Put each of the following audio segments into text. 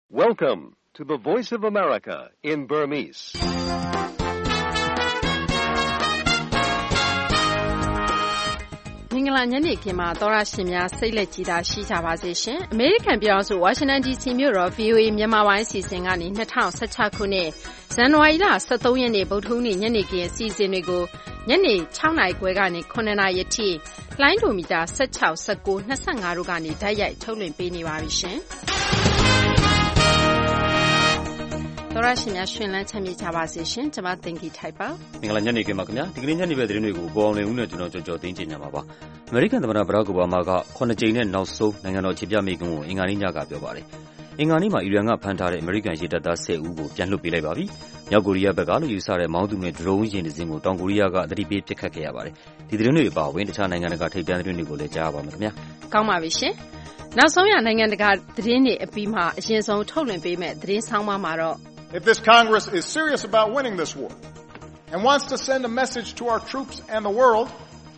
Welcome to the Voice of America in Burmese. ။မင်္ဂလာညနေခင်းမှာသောရရှင်များစိတ်လက်ကြည်သာရှိကြပါစေရှင်။အမေရိကန်ပြည်ထောင်စုဝါရှင်တန် DC မြို့တော် VOA မြန်မာပိုင်းအစီအစဉ်ကနေ2016ခုနှစ်ဇန်နဝါရီလ23ရက်နေ့ဗုဒ္ဓဟူးနေ့ညနေခင်းအစီအစဉ်တွေကိုညနေ6နာရီခွဲကနေ9နာရီအထိလိုင်းဒိုမီတာ16 19 25တို့ကနေဓာတ်ရိုက်ထုတ်လွှင့်ပေးနေပါပြီရှင်။သောရရှင်များရှင်လန်းချမ်းမြေ့ကြပါစေရှင်ကျွန်မသင်္ကီထိုက်ပါမင်္ဂလာညနေခင်းပါခင်ဗျာဒီကနေ့ညနေပဲသတင်းတွေကိုပေါ်အောင်လင်းဦးနဲ့ကျွန်တော်ကြော်သိင်းချင်ကြပါအမေရိကန်သမ္မတဘရာ့ခ် အိုဘားမားက9ကြိမ်နဲ့နောက်ဆုံးနိုင်ငံတော်အခြေပြမိန့်ခွန်းကိုအင်္ဂါနေ့ညကပြောပါတယ်အင်္ဂါနေ့မှာအီရန်ကဖမ်းထားတဲ့အမေရိကန်ရေတပ်သား10ဦးကိုပြန်လွှတ်ပေးလိုက်ပါပြီမြောက်ကိုရီးယားဘက်ကလို့ယူဆတဲ့မောင်းသူနဲ့ဒရုန်းယာဉ်တစ်စင်းကိုတောင်ကိုရီးယားကသတိပေးပစ်ခတ်ခဲ့ရပါတယ်ဒီသတင်းတွေအပါအဝင်တခြားနိုင်ငံတကာထိပ်တန်းသတင်းတွေကိုလည်းကြားရပါမယ်ခင်ဗျာကောင်းပါပြီရှင်နောက်ဆုံးရနိုင်ငံတကာသတင်းတွေအပြီးမှာအရင်ဆုံးထုတ်လွှင့်ပေးမယ့်သတင်းဆောင်မှာတော့ If this Congress is serious about winning this war and wants to send a message to our troops and the world,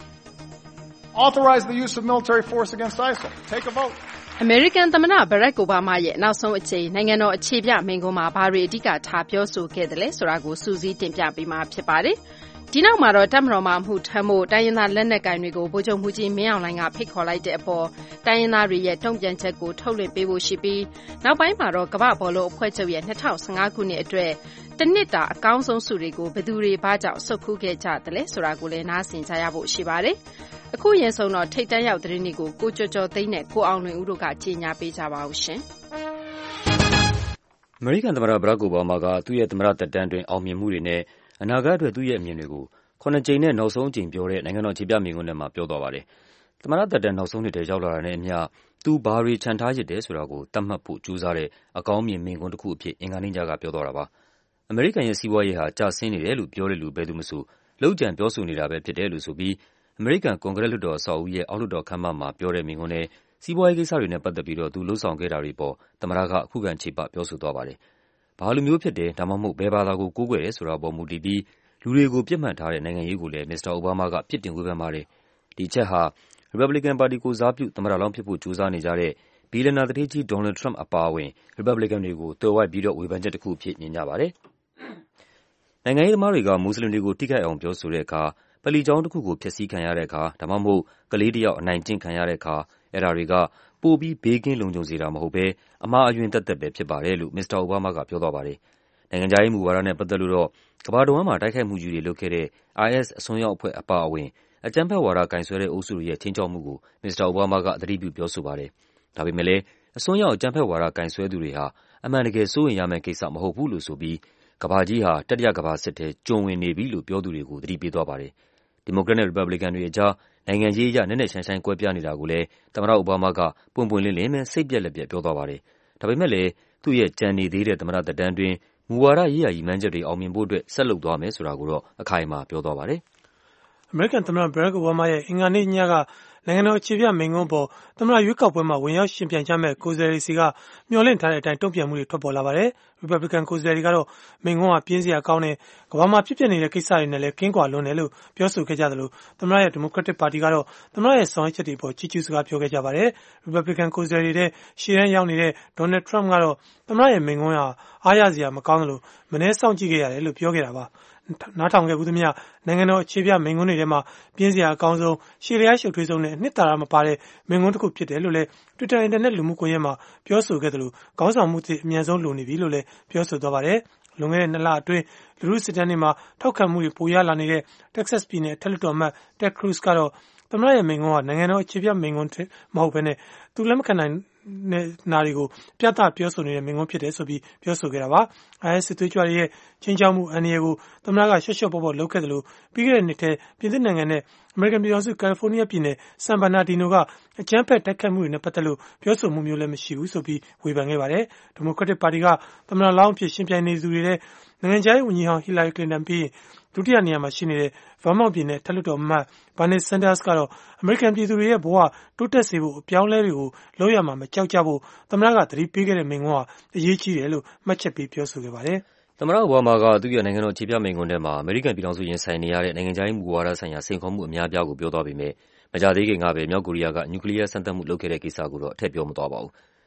authorize the use of military force against ISIL. Take a vote. အမေရိကန်သမ္မတဘရက်ခ် အိုဘားမားရဲ့နောက်ဆုံးအကြိမ်နိုင်ငံတော်အခြေပြမိန့်ခွန်းမှာဘာတွေအဓိကထားပြောဆိုခဲ့တယ်လဲဆိုတာကိုစူးစီးတင်ပြပေးမှာဖြစ်ပါတယ်။ဒီနောက်မှာတော့တပ်မတော်မှအမှုထမ်းဖို့တိုင်းရင်းသားလက်နက်ကိုင်တွေကိုဗိုလ်ချုပ်မှူးကြီးမင်းအောင်လှိုင်ကဖိတ်ခေါ်လိုက်တဲ့အပေါ်တိုင်းရင်းသားတွေရဲ့တုံ့ပြန်ချက်ကိုထုတ်လွှင့်ပေးဖို့ရှိပြီးနောက်ပိုင်းမှာတော့ကမ္ဘာ့ဘောလုံးအဖွဲ့ချုပ်ရဲ့2015ခုနှစ်အတွက်တနှစ်တာအကောင်းဆုံးဆုတွေကိုဘယ်သူတွေဘာကြောင့်ဆုတ်ခူးခဲ့ကြတယ်လဲဆိုတာကိုလည်းနားဆင်ကြရဖို့ရှိပါတယ်။အခုရင်ဆုံးတော့ထိတ်တန့်ရောက်သတင်းတွေကိုကိုကျော်ကျော်သိန်းနဲ့ကိုအောင်လွင်ဦးတို့ကကြီးညာပေးကြပါဦးရှင်။အမေရိကန်သမ္မတဘရာ့ခ် အိုဘားမားကသူ့ရဲ့သမ္မတသက်တမ်းတွင်အောင်မြင်မှုတွေနဲ့အနာဂတ်အတွက်သူ့ရဲ့အမြင်တွေကို9ကြိမ်နဲ့နောက်ဆုံးအကြိမ်ပြောတဲ့နိုင်ငံတော်အခြေပြမိန့်ခွန်းထဲမှာပြောသွားပါတယ်။သမ္မတသက်တမ်းနောက်ဆုံးနှစ်ထဲရောက်လာတာနဲ့အမျှသူဘာတွေခြံထားရစ်တယ်ဆိုတာကိုသတ်မှတ်ဖို့ကြိုးစားတဲ့အကောင်းမြင်မိန့်ခွန်းတစ်ခုအဖြစ်အင်္ဂါနေ့ညကပြောသွားတာပါ။အမေရိကန်ရဲ့စီးပွားရေးဟာကျဆင်းနေတယ်လို့ပြောတဲ့လူဘယ်သူမဆိုလုပ်ကြံပြောဆိုနေတာပဲဖြစ်တယ်လို့ဆိုပြီးအမေရိကန်ကွန်ဂရက်လွှတ်တော်အဆောက်အဦရဲ့အောက်လွှတ်တော်ခန်းမမှာပြောတဲ့မိန့်ခွန်းနဲ့စီးပွားရေးကိစ္စတွေနဲ့ပတ်သက်ပြီးတော့သူလှုပ်ဆောင်ခဲ့တာတွေပေါ်သမ္မတကအခုခံချေပပြောဆိုသွားပါတယ်။ဘာလူမျိုးဖြစ်တယ်ဒါမှမဟုတ်ဘယ်ဘာသာကိုကိုးကွယ်တယ်ဆိုတာပေါ်မူတည်ပြီးလူတွေကိုပြစ်မှတ်ထားတဲ့နိုင်ငံရေးကိုလည်းမစ္စတာအိုဘားမားကပြစ်တင်ဝေဖန်ပါတယ်။ဒီအချက်ဟာရီပတ်ဘလီကန်ပါတီကိုစားပြုသမ္မတလောင်းဖြစ်ဖို့ကြိုးစားနေကြတဲ့ဘီလီယံနာသူဌေးကြီးဒေါ်နယ်ထရမ့်အပါအဝင်ရီပတ်ဘလီကန်တွေကိုသွယ်ဝိုက်ပြီးတော့ဝေဖန်ချက်တစ်ခုအဖြစ်မြင်ကြပါတယ်။နိုင်ငံရေးသမားတွေကမွတ်စလင်တွေကိုထိခိုက်အောင်ပြောဆိုတဲ့အခါပလီကျောင်းတစ်ခုကိုဖျက်ဆီးခံရတဲ့အခါဒါမှမဟုတ်ကလေးတစ်ယောက်အနိုင်ကျင့်ခံရတဲ့အခါအဲ့ဒါတွေကပိုပြီးဘေးကင်းလုံခြုံစေတာမဟုတ်ဘဲအမှားအယွင်းသက်သက်ပဲဖြစ်ပါတယ်လို့မစ္စတာအိုဘားမားကပြောသွားပါတယ်။နိုင်ငံခြားရေးမူဝါဒနဲ့ပတ်သက်လို့တော့ကမ္ဘာတဝန်းမှာတိုက်ခိုက်မှုကြီးတွေလုပ်ခဲ့တဲ့ IS အစွန်းရောက်အဖွဲ့အပါအဝင်အကြမ်းဖက်ဝါဒကင်ဆွဲတဲ့အုပ်စုတွေရဲ့ခြိမ်းခြောက်မှုကိုမစ္စတာအိုဘားမားကသတိပြုပြောဆိုပါတယ်။ဒါပေမဲ့လည်းအစွန်းရောက်အကြမ်းဖက်ဝါဒကင်ဆွဲသူတွေဟာအမှန်တကယ်စိုးရိမ်ရမယ့်ကိစ္စမဟုတ်ဘူးလို့ဆိုပြီးကမ္ဘာကြီးဟာတတိယကမ္ဘာစစ်ထဲကျုံဝင်နေပြီလို့ပြောသူတွေကိုသတိပေးသွားပါတယ်။ဒီမိုကရက်နဲ့ရီပတ်ဘလီကန်တွေအကြားနိုင်ငံရေးအရနက်နက်ရှိုင်းရှိုင်းကွဲပြားနေတာကိုလည်းသမ္မတအိုဘားမားကပွင့်ပွင့်လင်းလင်းနဲ့စိတ်ပြက်လက်ပြက်ပြောသွားပါတယ်။ဒါပေမဲ့လည်းသူ့ရဲ့ကြံနေသေးတဲ့သမ္မတသက်တမ်းအတွင်းမူဝါဒရေးရာရည်မှန်းချက်တွေအောင်မြင်ဖို့အတွက်ဆက်လုပ်သွားမယ်ဆိုတာကိုတော့အခိုင်အမာပြောသွားပါတယ်။အမေရိကန်သမ္မတဘရက်ခ် အိုဘားမားရဲ့အင်္ဂါနေ့ညကနိုင်ငံတော်အခြေပြမိန့်ခွန်းပေါ်သမ္မတရွေးကောက်ပွဲမှာဝင်ရောက်ရှင်ပြိုင်ကြမဲ့ကိုယ်စားလှယ်တွေစီကမျှော်လင့်ထားတဲ့အတိုင်းတုံ့ပြန်မှုတွေထွက်ပေါ်လာပါတယ်။ Republican ကိုယ်စားလှယ်တွေကတော့မိန့်ခွန်းဟာပြင်းစရာကောင်းတဲ့ကမ္ဘာမှာဖြစ်ပျက်နေတဲ့ကိစ္စတွေနဲ့လည်းကင်းကွာလွန်းတယ်လို့ပြောဆိုခဲ့ကြသလိုသမ္မတရဲ့ Democratic Party ကတော့သမ္မတရဲ့ဆောင်ရွက်ချက်တွေပေါ်ချီးကျူးစကားပြောခဲ့ကြပါတယ်။ Republican ကိုယ်စားလှယ်တွေရှေ့တန်းရောက်နေတဲ့ Donald Trump ကတော့သမ္မတရဲ့မိန့်ခွန်းဟာအားရစရာမကောင်းသလိုမနှဲစောင့်ကြည့်ခဲ့ရတယ်လို့ပြောခဲ့တာပါ။နားထောင်ခဲ့ဘူးသမျှနိုင်ငံတော်အခြေပြမိန့်ခွန်းတွေထဲမှာပြင်းစရာအကောင်းဆုံးရှေ့လျားရှုပ်ထွေးဆုံးနဲ့အနှစ်သာရမပါတဲ့မိန့်ခွန်းတစ်ခုဖြစ်တယ်လို့လည်း Twitter အင်တာနက်လူမှုကွန်ရက်မှာပြောဆိုခဲ့သလိုခေါင်းဆောင်မှုသစ်အမြန်ဆုံးလိုနေပြီလို့လည်းပြောဆိုသွားပါတယ်။လွန်ခဲ့တဲ့2လအတွင်းလူထုစစ်တမ်းတွေမှာထောက်ခံမှုတွေပိုရလာနေတဲ့ Texas ပြည်နယ်အထက်လွှတ်တော်အမတ် Ted Cruz ကတော့သမ္မတရဲ့မိန့်ခွန်းဟာနိုင်ငံတော်အခြေပြမိန့်ခွန်းမဟုတ်ဘဲနဲ့သူလက်မခံနိုင်နာတွေကိုပြသပြောဆိုနေတဲ့မိန့်ခွန်းဖြစ်တယ်ဆိုပြီးပြောဆိုခဲ့တာပါ။ IS စစ်သွေးကြွတွေရဲ့ချင်းချောက်မှုအန္တရာယ်ကိုသမ္မတကရှော့ပေါ့လုပ်ခဲ့တယ်လို့ပြီးခဲ့တဲ့နှစ်ထဲပြင်သစ်နိုင်ငံနဲ့အမေရိကန်ပြည်ထောင်စုကယ်လီဖိုးနီးယားပြည်နယ်ဆန်ဘာနာဒီနိုကအကြမ်းဖက်တိုက်ခိုက်မှုတွေနဲ့ပတ်သက်လို့ပြောဆိုမှုမျိုးလည်းမရှိဘူးဆိုပြီးဝေဖန်ခဲ့ပါတယ်။ Democratic Party ကသမ္မတလောင်းအဖြစ်ရှင်ပြိုင်နေသူတွေတဲ့နိုင်ငံခြားရေးဝန်ကြီးဟောင်း Hillary Clinton ပြီးဒုတိယနေရာမှာရှိနေတဲ့ Vermont ပြည်နယ်အထက်လွှတ်တော်အမတ် Bernie Sanders ကတော့အမေရိကန်ပြည်သူတွေရဲ့ဘဝတိုးတက်စေဖို့အပြောင်းလဲတွေကိုလုပ်ရမှာမကြောက်ကြဖို့သမ္မတကသတိပေးခဲ့တဲ့မိန့်ခွန်းဟာအရေးကြီးတယ်လို့မှတ်ချက်ပေးပြောဆိုခဲ့ပါတယ်။သမ္မတအိုဘားမားကသူ့ရဲ့နိုင်ငံတော်အခြေပြမိန့်ခွန်းထဲမှာအမေရိကန်ပြည်ထောင်စုရင်ဆိုင်နေရတဲ့နိုင်ငံခြားရေးမူဝါဒဆိုင်ရာစိန်ခေါ်မှုအများအပြားကိုပြောသွားပေမဲ့မကြာသေးခင်ကပဲမြောက်ကိုရီးယားကနျူကလီးယားစမ်းသပ်မှုလုပ်ခဲ့တဲ့ကိစ္စကိုတော့ထည့်ပြောမသွားပါဘူး။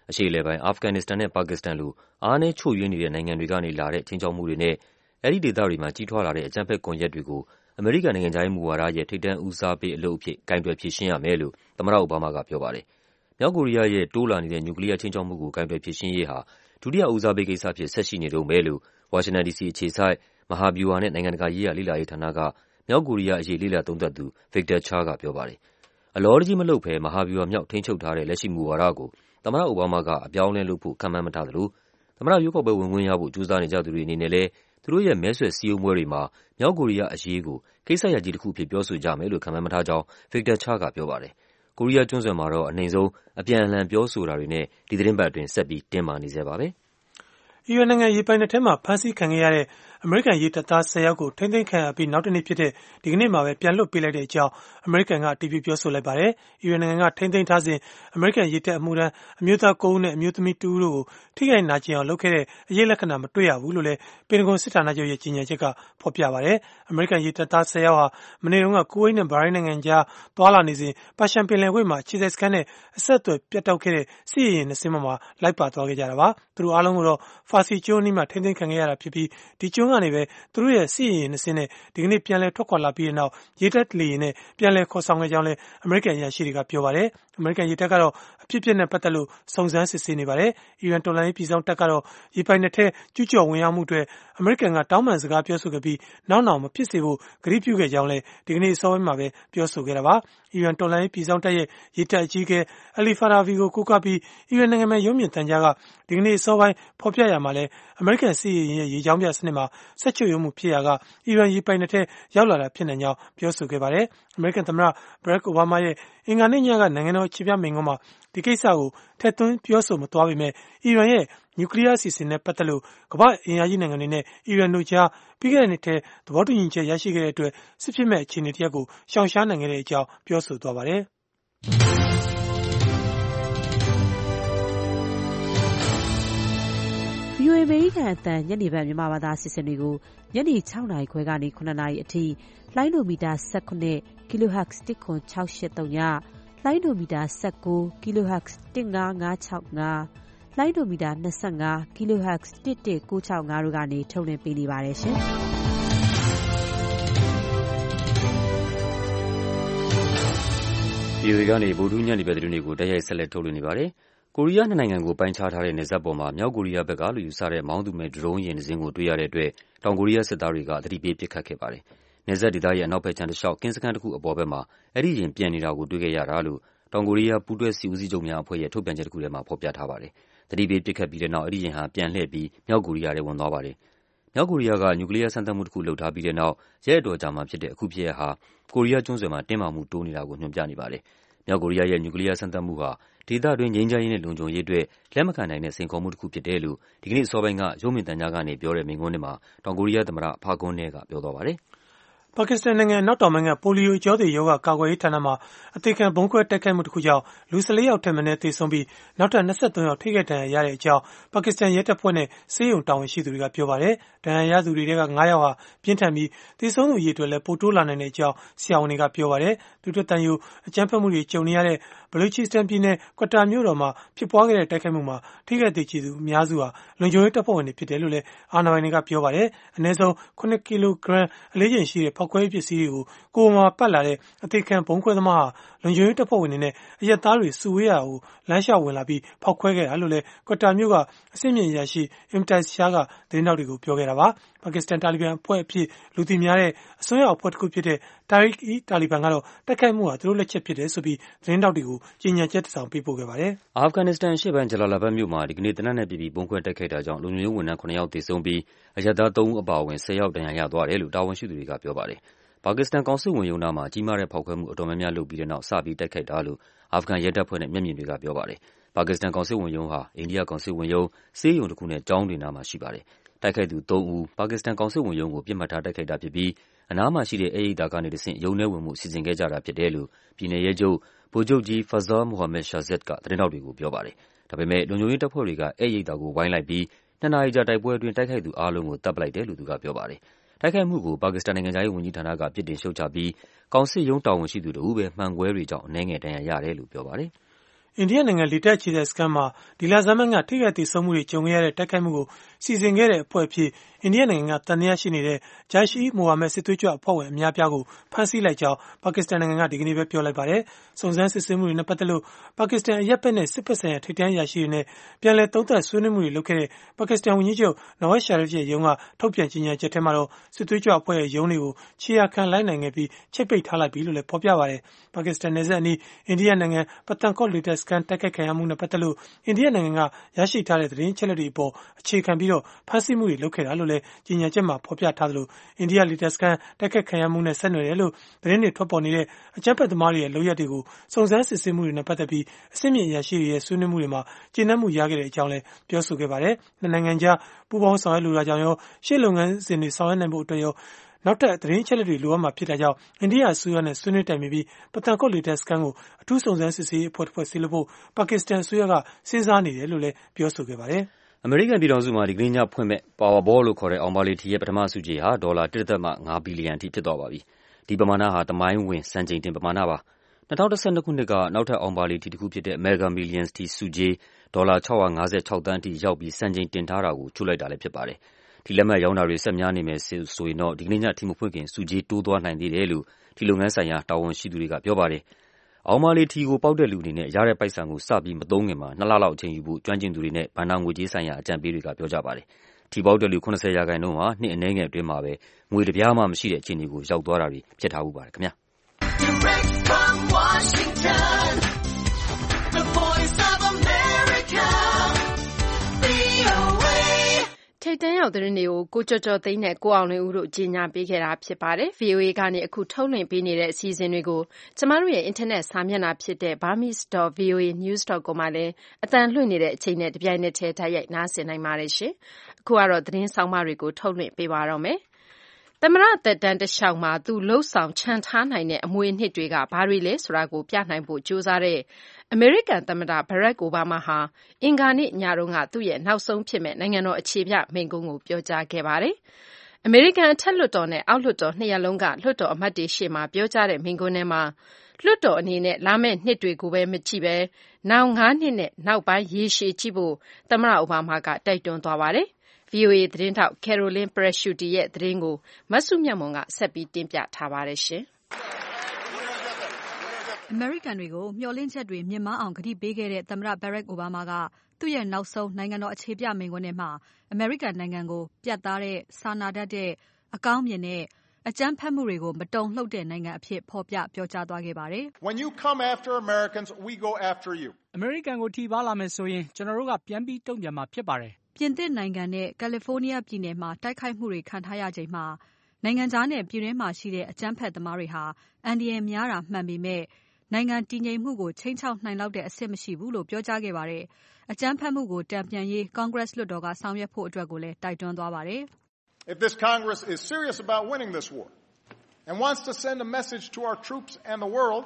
အရှေ့အလယ်ပိုင်းအာဖဂန်နစ္စတန်နဲ့ပါကစ္စတန်လိုအားနည်းချို့ယွင်းနေတဲ့နိုင်ငံတွေကနေလာတဲ့ခြိမ်းခြောက်မှုတွေနဲ့အဲဒီဒေသတွေမှာကြီးထွားလာတဲ့အကြမ်းဖက်ကွန်ရက်တွေကိုအမေရိကန်နိုင်ငံခြားရေးမူဝါဒရဲ့ထိပ်တန်းဦးစားပေးအလုပ်အဖြစ်ကိုင်တွယ်ဖြေရှင်းရမယ်လို့သမ္မတအိုဘားမားကပြောပါတယ်။မြောက်ကိုရီးယားရဲ့တိုးလာနေတဲ့နျူကလီးယားခြိမ်းခြောက်မှုကိုကိုင်တွယ်ဖြေရှင်းရေးဟာဒုတိယဦးစားပေးကိစ္စအဖြစ်ဆက်ရှိနေတုန်းပဲလို့ဝါရှင်တန်ဒီစီအခြေစိုက်မဟာဗျူဟာနဲ့နိုင်ငံတကာရေးရာလေ့လာရေးဌာနကမြောက်ကိုရီးယားအရေးလေ့လာသုံးသပ်သူ Victor Cha ကပြောပါတယ်။အလောတကြီးမလုပ်ဘဲမဟာဗျူဟာမြောက်ထိန်းချုပ်ထားတဲ့လက်ရှိမူဝါဒကိုသမ္မတအိုဘားမားကအပြောင်းအလဲလုပ်ဖို့ခန့်မှန်းမထားသလိုသမ္မတရွေးကောက်ပွဲဝင်ခွင့်ရဖို့ကြိုးစားနေကြသူတွေအနေနဲ့လည်းသူတို့ရဲ့မဲဆွယ်စည်းရုံးပွဲတွေမှာမြောက်ကိုရီးယားအရေးကိုကိစ္စရပ်ကြီးတစ်ခုအဖြစ်ပြောဆိုကြမယ်လို့ခန့်မှန်းမထားကြောင်း Victor Cha ကပြောပါတယ်။ကိုရီးယားကျွန်းဆွယ်မှာတော့အနှိမ့်ဆုံးအပြန်အလှန်ပြောဆိုတာတွေနဲ့ဒီသီတင်းပတ်အတွင်းဆက်ပြီးတင်းမာနေဆဲပါပဲ။အီရန်နိုင်ငံရေပိုင်နက်ထဲမှာဖမ်းဆီးခံခဲ့ရတဲ့အမေရိကန်ရေတပ်သား10ယောက်ကိုထိန်းသိမ်းခံရပြီးနောက်တစ်နေ့ဖြစ်တဲ့ဒီကနေ့မှာပဲပြန်လွှတ်ပေးလိုက်တဲ့အကြောင်းအမေရိကန်ကအတည်ပြုပြောဆိုလိုက်ပါတယ်။အီရန်နိုင်ငံကထိန်းသိမ်းထားစဉ်အမေရိကန်ရေတပ်အမှုထမ်းအမျိုးသား9ဦးနဲ့အမျိုးသမီး2ဦးတို့ကိုထိခိုက်နာကျင်အောင်လုပ်ခဲ့တဲ့အရေးလက္ခဏာမတွေ့ရဘူးလို့လည်းပင်တဂွန်စစ်ဌာနချုပ်ရဲ့ကြေညာချက်ကဖော်ပြပါတယ်။အမေရိကန်ရေတပ်သား10ယောက်ဟာမနေ့တုန်းကကူဝိတ်နဲ့ဘာရိန်းနိုင်ငံကြားသွားလာနေစဉ်ပါရှန်ပင်လယ်ကွေ့မှာခြေဆက်စခန်းနဲ့အဆက်အသွယ်ပြတ်တောက်ခဲ့တဲ့စစ်ရေယာဉ်2စင်းမှာလိုက်ပါသွားခဲ့ကြတာပါ။သူတို့အားလုံးကိုတော့ဖာစီကျွန်းအနီးမှာထိန်းသိမ်းခံခဲ့ရတာဖြစ်ပြီးဒီကျွန်းကနေပဲသူတို့ရဲ့စစ်ရေယာဉ်2စင်းနဲ့ဒီကနေ့ပြန်လည်ထွက်ခွာလာပြီးတဲ့နောက်ရေတပ်လေယာဉ်နဲ့ပြန်လည်ခေါ်ဆောင်ခဲ့ကြောင်းလည်းအမေရိကန်အရာရှိတွေကပြောပါတယ်။အမေရိကန်ရေတပ်ကတော့အဖြစ်အပျက်နဲ့ပတ်သက်လို့စုံစမ်းစစ်ဆေးနေပါတယ်။အီရန်တော်လှန်ရေးပြည်စောင့်တပ်ကတော့ရေပိုင်နက်ထဲကျူးကျော်ဝင်ရောက်မှုအတွက်အမေရိကန်ကတောင်းပန်စကားပြောဆိုခဲ့ပြီးနောက်မဖြစ်စေဖို့ကတိပြုခဲ့ကြောင်းလည်းဒီကနေ့အစောပိုင်းမှာပဲပြောဆိုခဲ့တာပါ။အီရန်တော်လှန်ရေးပြည်စောင့်တပ်ရဲ့ရေတပ်အကြီးအကဲအလီဖာရာဗီကိုကိုးကားပြီးအီရန်နိုင်ငံရဲ့ရုပ်မြင်သံကြားကဒီကနေ့အစောပိုင်းဖော်ပြရမှာလဲအမေရိကန်စစ်ရေယာဉ်ရဲ့ရေကြောင်းပြစနစ်မှာဆက်ချုပ်ရုံမှုဖြစ်ရာကအီရန်ရေပိုင်နက်ထဲရောက်လာတာဖြစ်နိုင်ကြောင်းပြောဆိုခဲ့ပါတယ်။အမေရိကန်သမ္မတဘရက်အိုဘားမားရဲ့အင်္ဂါနေ့ညကနိုင်ငံတော်အခြေပြမိန့်ခွန်းမှာဒီကိစ္စကိုထည့်သွင်းပြောဆိုမသွားပေမဲ့အီရန်ရဲ့နျူကလီးယားအစီအစဉ်နဲ့ပတ်သက်လို့ကမ္ဘာ့အင်အားကြီးနိုင်ငံတွေနဲ့အီရန်တို့ကြားပြီးခဲ့တဲ့နှစ်ထဲသဘောတူညီချက်ရရှိခဲ့တဲ့အတွက်စစ်ဖြစ်မဲ့အခြေအနေတစ်ရပ်ကိုရှောင်ရှားနိုင်ခဲ့တဲ့အကြောင်းပြောဆိုသွားပါတယ်။ VOA အမေရိကန်အသံညနေပိုင်းမြန်မာဘာသာအစီအစဉ်တွေကိုညနေ 6 နာရီခွဲကနေ 9 နာရီအထိလိုင်းဒိုမီတာ 19 kHz 10683ညလိုင်းဒိုမီတာ19 kHz 15565လိုင်းဒိုမီတာ25 kHz 11965တို့ကနေထုတ်လွှင့်ပေးနေပါတယ်ရှင်။ VOA ကနေဗုဒ္ဓညနေပဲသတင်းတွေကိုတိုက်ရိုက်ဆက်လက်ထုတ်လွှင့်နေပါတယ်။ကိုရီးယားနှစ်နိုင်ငံကိုပိုင်းခြားထားတဲ့နယ်စပ်ပေါ်မှာမြောက်ကိုရီးယားဘက်ကလို့ယူဆတဲ့မောင်းသူမဲ့ဒရုန်းယာဉ်တစ်စင်းကိုတွေ့ရတဲ့အတွက်တောင်ကိုရီးယားစစ်သားတွေကသတိပေးပစ်ခတ်ခဲ့ပါတယ်။နယ်စပ်ဒေသရဲ့အနောက်ဘက်ခြမ်းတစ်လျှောက်ကင်းစခန်းတစ်ခုအပေါ်ဘက်မှာအဲဒီယာဉ်ပျံနေတာကိုတွေ့ခဲ့ရတာလို့တောင်ကိုရီးယားပူးတွဲစစ်ဦးစီးချုပ်များအဖွဲ့ရဲ့ထုတ်ပြန်ချက်တစ်ခုထဲမှာဖော်ပြထားပါတယ်။သတိပေးပစ်ခတ်ပြီးတဲ့နောက်အဲဒီယာဉ်ဟာပြန်လှည့်ပြီးမြောက်ကိုရီးယားထဲဝင်သွားပါတယ်။မြောက်ကိုရီးယားကနျူကလီးယားစမ်းသပ်မှုတစ်ခုလုပ်ထားပြီးတဲ့နောက်ရက်အတော်ကြာမှဖြစ်တဲ့အခုဖြစ်ရပ်ဟာကိုရီးယားကျွန်းဆွယ်မှာတင်းမာမှုတိုးနေတာကိုညွှန်ပြနေပါတယ်။မြောက်ကိုရီးယားရဲ့နျူကလီးယားစမ်းသပ်မှုဟာဒေသတွင်းငြိမ်းချမ်းရေးနဲ့လုံခြုံရေးအတွက်လက်မခံနိုင်တဲ့စိန်ခေါ်မှုတစ်ခုဖြစ်တယ်လို့ဒီကနေ့အစောပိုင်းကရုပ်မြင်သံကြားကနေပြောတဲ့မိန့်ခွန်းထဲမှာတောင်ကိုရီးယားသမ္မတဖာကွန်းနဲကပြောသွားပါတယ်။ပါကစ္စတန်နိုင်ငံအနောက်တောင်ပိုင်းကပိုလီယိုအကြောသေရောဂါကာကွယ်ရေးဌာနမှာအသေခံဗုံးခွဲတိုက်ခိုက်မှုတစ်ခုကြောင့်လူ14ယောက်ထက်မနည်းသေဆုံးပြီးနောက်ထပ်23ယောက်ထိခိုက်ဒဏ်ရာရတဲ့အကြောင်းပါကစ္စတန်ရဲတပ်ဖွဲ့နဲ့ဆေးရုံတာဝန်ရှိသူတွေကပြောပါတယ်။ဒဏ်ရာရသူတွေထဲက9ယောက်ဟာပြင်းထန်ပြီးသေဆုံးသူအရေအတွက်လည်းပိုတိုးလာနိုင်တဲ့အကြောင်းဆရာဝန်တွေကပြောပါတယ်။သူတို့တန်ယူအကြမ်းဖက်မှုတွေကြုံနေရတဲ့ဘလူချီစတန်ပြည်နယ်ကွတာမြို့တော်မှာဖြစ်ပွားခဲ့တဲ့တိုက်ခိုက်မှုမှာထိခိုက်သေကျေသူအများစုဟာလုံခြုံရေးတပ်ဖွဲ့ဝင်တွေဖြစ်တယ်လို့လည်းအာဏာပိုင်တွေကပြောပါတယ်။အနည်းဆုံး9 ကီလိုဂရမ်အလေးချိန်ရှိတဲ့ဖောက်ခွဲရေးပစ္စည်းတွေကိုယ်ပေါ်မှာပတ်လာတဲ့အသေခံဗုံးခွဲသမားဟာလုံခြုံရေးတပ်ဖွဲ့ဝင်တွေနဲ့အရပ်သားတွေစုဝေးရာကိုလမ်းလျှောက်ဝင်လာပြီးဖောက်ခွဲခဲ့တာလို့လည်းကွတာမြို့ကအဆင့်မြင့်အရာရှိImtiaz Shahကသတင်းထောက်တွေကိုပြောခဲ့တာပါ။ပါကစ္စတန်တာလီဘန်အဖွဲ့အဖြစ်လူသိများတဲ့အစွန်းရောက်အဖွဲ့တစ်ခုဖြစ်တဲ့Tehreek-e-Talibanကတော့တိုက်ခိုက်မှုဟာသူတို့လက်ချက်ဖြစ်တယ်ဆိုပြီးသတင်းထောက်တွေကိုကြေညာချက်တစ်စောင်ပေးပို့ခဲ့ပါတယ်။အာဖဂန်နစ္စတန်အရှေ့ပိုင်းဂျလာလာဘတ်မြို့မှာဒီကနေ့သေနတ်နဲ့ပစ်ပြီးဗုံးခွဲတိုက်ခိုက်တာကြောင့်လုံခြုံရေးဝန်ထမ်း9ယောက်သေဆုံးပြီးအရပ်သား3ဦးအပါအဝင်10ယောက်ဒဏ်ရာရသွားတယ်လို့တာဝန်ရှိသူတွေကပြောပါတယ်။ပါကစ္စတန်ကောင်စစ်ဝန်ရုံးနားမှာကြီးမားတဲ့ဖောက်ခွဲမှုအတော်များများလုပ်ပြီးတဲ့နောက်စပြီးတိုက်ခိုက်တာလို့အာဖဂန်ရဲတပ်ဖွဲ့နဲ့မျက်မြင်တွေကပြောပါတယ်။ပါကစ္စတန်ကောင်စစ်ဝန်ရုံးဟာအိန္ဒိယကောင်စစ်ဝန်ရုံးဆေးရုံတစ်ခုနဲ့ကျောင်းတွေနားမှာရှိပါတယ်။တိုက်ခိုက်သူ3ဦးပါကစ္စတန်ကောင်စစ်ဝန်ရုံးကိုပြစ်မှတ်ထားတိုက်ခိုက်တာဖြစ်ပြီးအနားမှာရှိတဲ့အိမ်ကနေတဆင့်ရုံးထဲဝင်မှုစီစဉ်ခဲ့ကြတာဖြစ်တယ်လို့ပြည်နယ်ရဲချုပ်ဗိုလ်ချုပ်ကြီး Fazal Mohammad Shahzad ကသတင်းထောက်တွေကိုပြောပါတယ်။ဒါပေမဲ့လုံခြုံရေးတပ်ဖွဲ့တွေကအဲ့ရိပ်သာကိုဝိုင်းလိုက်ပြီး2 နာရီကြာတိုက်ပွဲအတွင်းတိုက်ခိုက်သူအားလုံးကိုတပ်ပလိုက်တယ်လို့သူကပြောပါတယ်။တိုက်ခိုက်မှုကိုပါကစ္စတန်နိုင်ငံခြားရေးဝန်ကြီးဌာနကပြစ်တင်ရှုတ်ချပြီးကောင်စစ်ရုံးတာဝန်ရှိသူတို့ပဲမှန်ကွဲတွေကြောင့်အနည်းငယ်ဒဏ်ရာရတယ်လို့ပြောပါတယ်။အိန္ဒိယနိုင်ငံလေတပ်အခြေစိုက်စခန်းမှာဒီလဆန်းပိုင်းကထိခိုက်သေဆုံးမှုတွေကြုံခဲ့ရတဲ့တိုက်ခိုက်မှုကိုစီစဉ်ခဲ့တဲ့အဖွဲ့အဖြစ်အိန္ဒိယနိုင်ငံကတန်တရားရှိနေတဲ့ဂျာရှိမိုဟာမက်စစ်သွေးကြွအဖွဲ့ဝင်အများပြားကိုဖမ်းဆီးလိုက်ကြောင်းပါကစ္စတန်နိုင်ငံကဒီကနေ့ပဲပြောလိုက်ပါတယ်။စုံစမ်းစစ်ဆေးမှုတွေနဲ့ပတ်သက်လို့ပါကစ္စတန်အရပ်ဘက်နဲ့စစ်ဘက်ဆိုင်ရာထိပ်တန်းအရာရှိတွေနဲ့ပြန်လည်သုံးသပ်ဆွေးနွေးမှုတွေလုပ်ခဲ့တဲ့ပါကစ္စတန်ဝန်ကြီးချုပ်နဝက်ရှာရစ်ရဲ့ရုံးကထုတ်ပြန်ကြေညာချက်ထဲမှာတော့စစ်သွေးကြွအဖွဲ့ရဲ့ရုံးတွေကိုခြေရာခံလိုက်နိုင်ခဲ့ပြီးချိတ်ပိတ်ထားလိုက်ပြီလို့လည်းဖော်ပြပါတယ်။ပါကစ္စတန်နယ်စပ်အနီးအိန္ဒိယနိုင်ငံပတန်ကော့လေတပ်စခန်းတိုက်ခိုက်ခံရမှုနဲ့ပတ်သက်လို့အိန္ဒိယနိုင်ငံကရရှိထားတဲ့သတင်းချက်လက်တွေအပေါ်အခြေခံပြီးတော့ဖမ်းဆီးမှုတွေလုပ်ခဲ့တာလို့လည်းကြေညာချက်မှာဖော်ပြထားသလိုအိန္ဒိယလေတပ်စခန်းတိုက်ခိုက်ခံရမှုနဲ့ဆက်နွယ်တယ်လို့သတင်းတွေထွက်ပေါ်နေတဲ့အကြမ်းဖက်သမားတွေရဲ့လုပ်ရပ်တွေကိုစုံစမ်းစစ်ဆေးမှုတွေနဲ့ပတ်သက်ပြီးအဆင့်မြင့်အရာရှိတွေရဲ့ဆွေးနွေးမှုတွေမှာကျေနပ်မှုရခဲ့တဲ့အကြောင်းလည်းပြောဆိုခဲ့ပါတယ်။နှစ်နိုင်ငံကြားပူးပေါင်းဆောင်ရွက်လိုတာကြောင့်ရောရှေ့လုပ်ငန်းစဉ်တွေဆောင်ရွက်နိုင်ဖို့အတွက်ရောနောက်ထပ်သတင်းချက်လက်တွေလိုအပ်မှာဖြစ်တာကြောင့်အိန္ဒိယအစိုးရနဲ့ဆွေးနွေးတိုင်ပင်ပြီးပတန်ကော့လေတပ်စခန်းကိုအထူးစုံစမ်းစစ်ဆေးရေးအဖွဲ့တစ်ဖွဲ့ဆီလို့ဖို့ပါကစ္စတန်အစိုးရကစဉ်းစားနေတယ်လို့လည်းပြောဆိုခဲ့ပါတယ်။အမေရိကန်ပြည်ထောင်စုမှာဒီကနေ့ညဖွင့်မဲ့ Powerball လို့ခေါ်တဲ့အောင်ပါလေထီရဲ့ပထမဆုကြေးဟာဒေါ်လာ 1.5 ဘီလီယံအထိဖြစ်သွားပါပြီ။ဒီပမာဏဟာသမိုင်းဝင်စံချိန်တင်ပမာဏပါ။2012ခုနှစ်ကနောက်ထပ်အောင်ပါလေထီတစ်ခုဖြစ်တဲ့ Mega Millions ထီဆုကြေးဒေါ်လာ656 သန်းအထိရောက်ပြီးစံချိန်တင်ထားတာကိုချိုးလိုက်တာလည်းဖြစ်ပါတယ်။ဒီလက်မှတ်ရောင်းတာတွေဆက်များနေမယ်ဆိုရင်တော့ဒီကနေ့ညထီမဖွင့်ခင်ဆုကြေးတိုးသွားနိုင်သေးတယ်လို့ဒီလုပ်ငန်းဆိုင်ရာတာဝန်ရှိသူတွေကပြောပါတယ်။အောင်ပါလေထီကိုပေါက်တဲ့လူအနေနဲ့ရတဲ့ပိုက်ဆံကိုစပြီးမသုံးခင်မှာ2လလောက်အချိန်ယူဖို့ကျွမ်းကျင်သူတွေနဲ့ဘဏ္ဍာငွေကြေးဆိုင်ရာအကြံပေးတွေကပြောကြပါတယ်။ထီပေါက်တဲ့လူ80% ဟာနှစ်အနည်းငယ်အတွင်းမှာပဲငွေတစ်ပြားမှမရှိတဲ့အခြေအနေကိုရောက်သွားတာတွေဖြစ်ထားဥပါတယ်ခင်ဗျာ။ Direct from Washington, the voice of America, VOA ထိပ်တန်းရောက်သတင်းတွေကိုကိုကျော်ကျော်သိန်းနဲ့ကိုအောင်လွင်ဦးတို့ကြီးညာပေးခဲ့တာဖြစ်ပါတယ်။ VOA ကနေအခုထုတ်လွှင့်ပေးနေတဲ့အစီအစဉ်တွေကိုကျမတို့ရဲ့အင်တာနက်စာမျက်နှာဖြစ်တဲ့ burmese.voanews.com မှာလည်းအသံလွှင့်နေတဲ့အချိန်နဲ့တပြိုင်နက်တည်းတိုက်ရိုက်နားဆင်နိုင်ပါတယ်ရှင်။အခုကတော့သတင်းဆောင်မတွေကိုထုတ်လွှင့်ပေးပါတော့မယ်။သမ္မတသက်တမ်းတလျှောက်မှာသူလုပ်ဆောင်ချန်ထားနိုင်တဲ့အမွေအနှစ်တွေကဘာတွေလဲဆိုတာကိုပြနိုင်ဖို့ကြိုးစားတဲ့အမေရိကန်သမ္မတဘရက်အိုဘားမားဟာအင်္ဂါနေ့ညတုန်းကသူ့ရဲ့နောက်ဆုံးဖြစ်မဲ့နိုင်ငံတော်အခြေပြမိန့်ခွန်းကိုပြောကြားခဲ့ပါတယ်။အမေရိကန်အထက်လွှတ်တော်နဲ့အောက်လွှတ်တော်နှစ်ရပ်လုံးကလွှတ်တော်အမတ်တွေရှေ့မှာပြောကြားတဲ့မိန့်ခွန်းထဲမှာလွှတ်တော်အနေနဲ့လာမယ့်နှစ်တွေကိုပဲမကြည့်ဘဲနောက်9နှစ်နဲ့နောက်ပိုင်းရေရှည်ကြည့်ဖို့သမ္မတအိုဘားမားကတိုက်တွန်းသွားပါတယ်။ VOA သတင်းထောက် Caroline Presutti ရဲ့သတင်းကိုမစုမြတ်မွန်ကဆက်ပြီးတင်ပြထားပါတယ်။အမေရိကန်တွေကိုမျှော်လင့်ချက်တွေမြင့်မားအောင်ကတိပေးခဲ့တဲ့သမ္မတ Barack Obama ကသူ့ရဲ့နောက်ဆုံးနိုင်ငံတော်အခြေပြမိန့်ခွန်းထဲမှာအမေရိကန်နိုင်ငံကိုပြတ်သားတဲ့စာနာတတ်တဲ့အကောင်းမြင်တဲ့အကြမ်းဖက်မှုတွေကိုမတုန်လှုပ်တဲ့နိုင်ငံအဖြစ်ဖော်ပြပြောကြားသွားခဲ့ပါတယ်။ When you come after Americans, we go after you. အမေရိကန်ကိုထိပါလာမယ်ဆိုရင်ကျွန်တော်တို့ကပြန်ပြီးတုံ့ပြန်မှာဖြစ်ပါတယ်။ပြင်သစ်နိုင်ငံနဲ့ကယ်လီဖိုးနီးယားပြည်နယ်မှာတိုက်ခိုက်မှုတွေခံထားရချိန်မှာနိုင်ငံခြားနဲ့ပြည်တွင်းမှာရှိတဲ့အကြမ်းဖက်သမားတွေဟာအန္တရာယ်များတာမှန်ပေမဲ့နိုင်ငံတည်ငြိမ်မှုကိုချိန်ချောက်နိုင်လောက်တဲ့အဆင့်မရှိဘူးလို့ပြောကြားခဲ့ပါတယ်။အကြမ်းဖက်မှုကိုတန်ပြန်ရေး Congress လွှတ်တော်ကဆောင်ရွက်ဖို့အတွက်ကိုလည်းတိုက်တွန်းသွားပါတယ်။ If this Congress is serious about winning this war and wants to send a message to our troops and the world,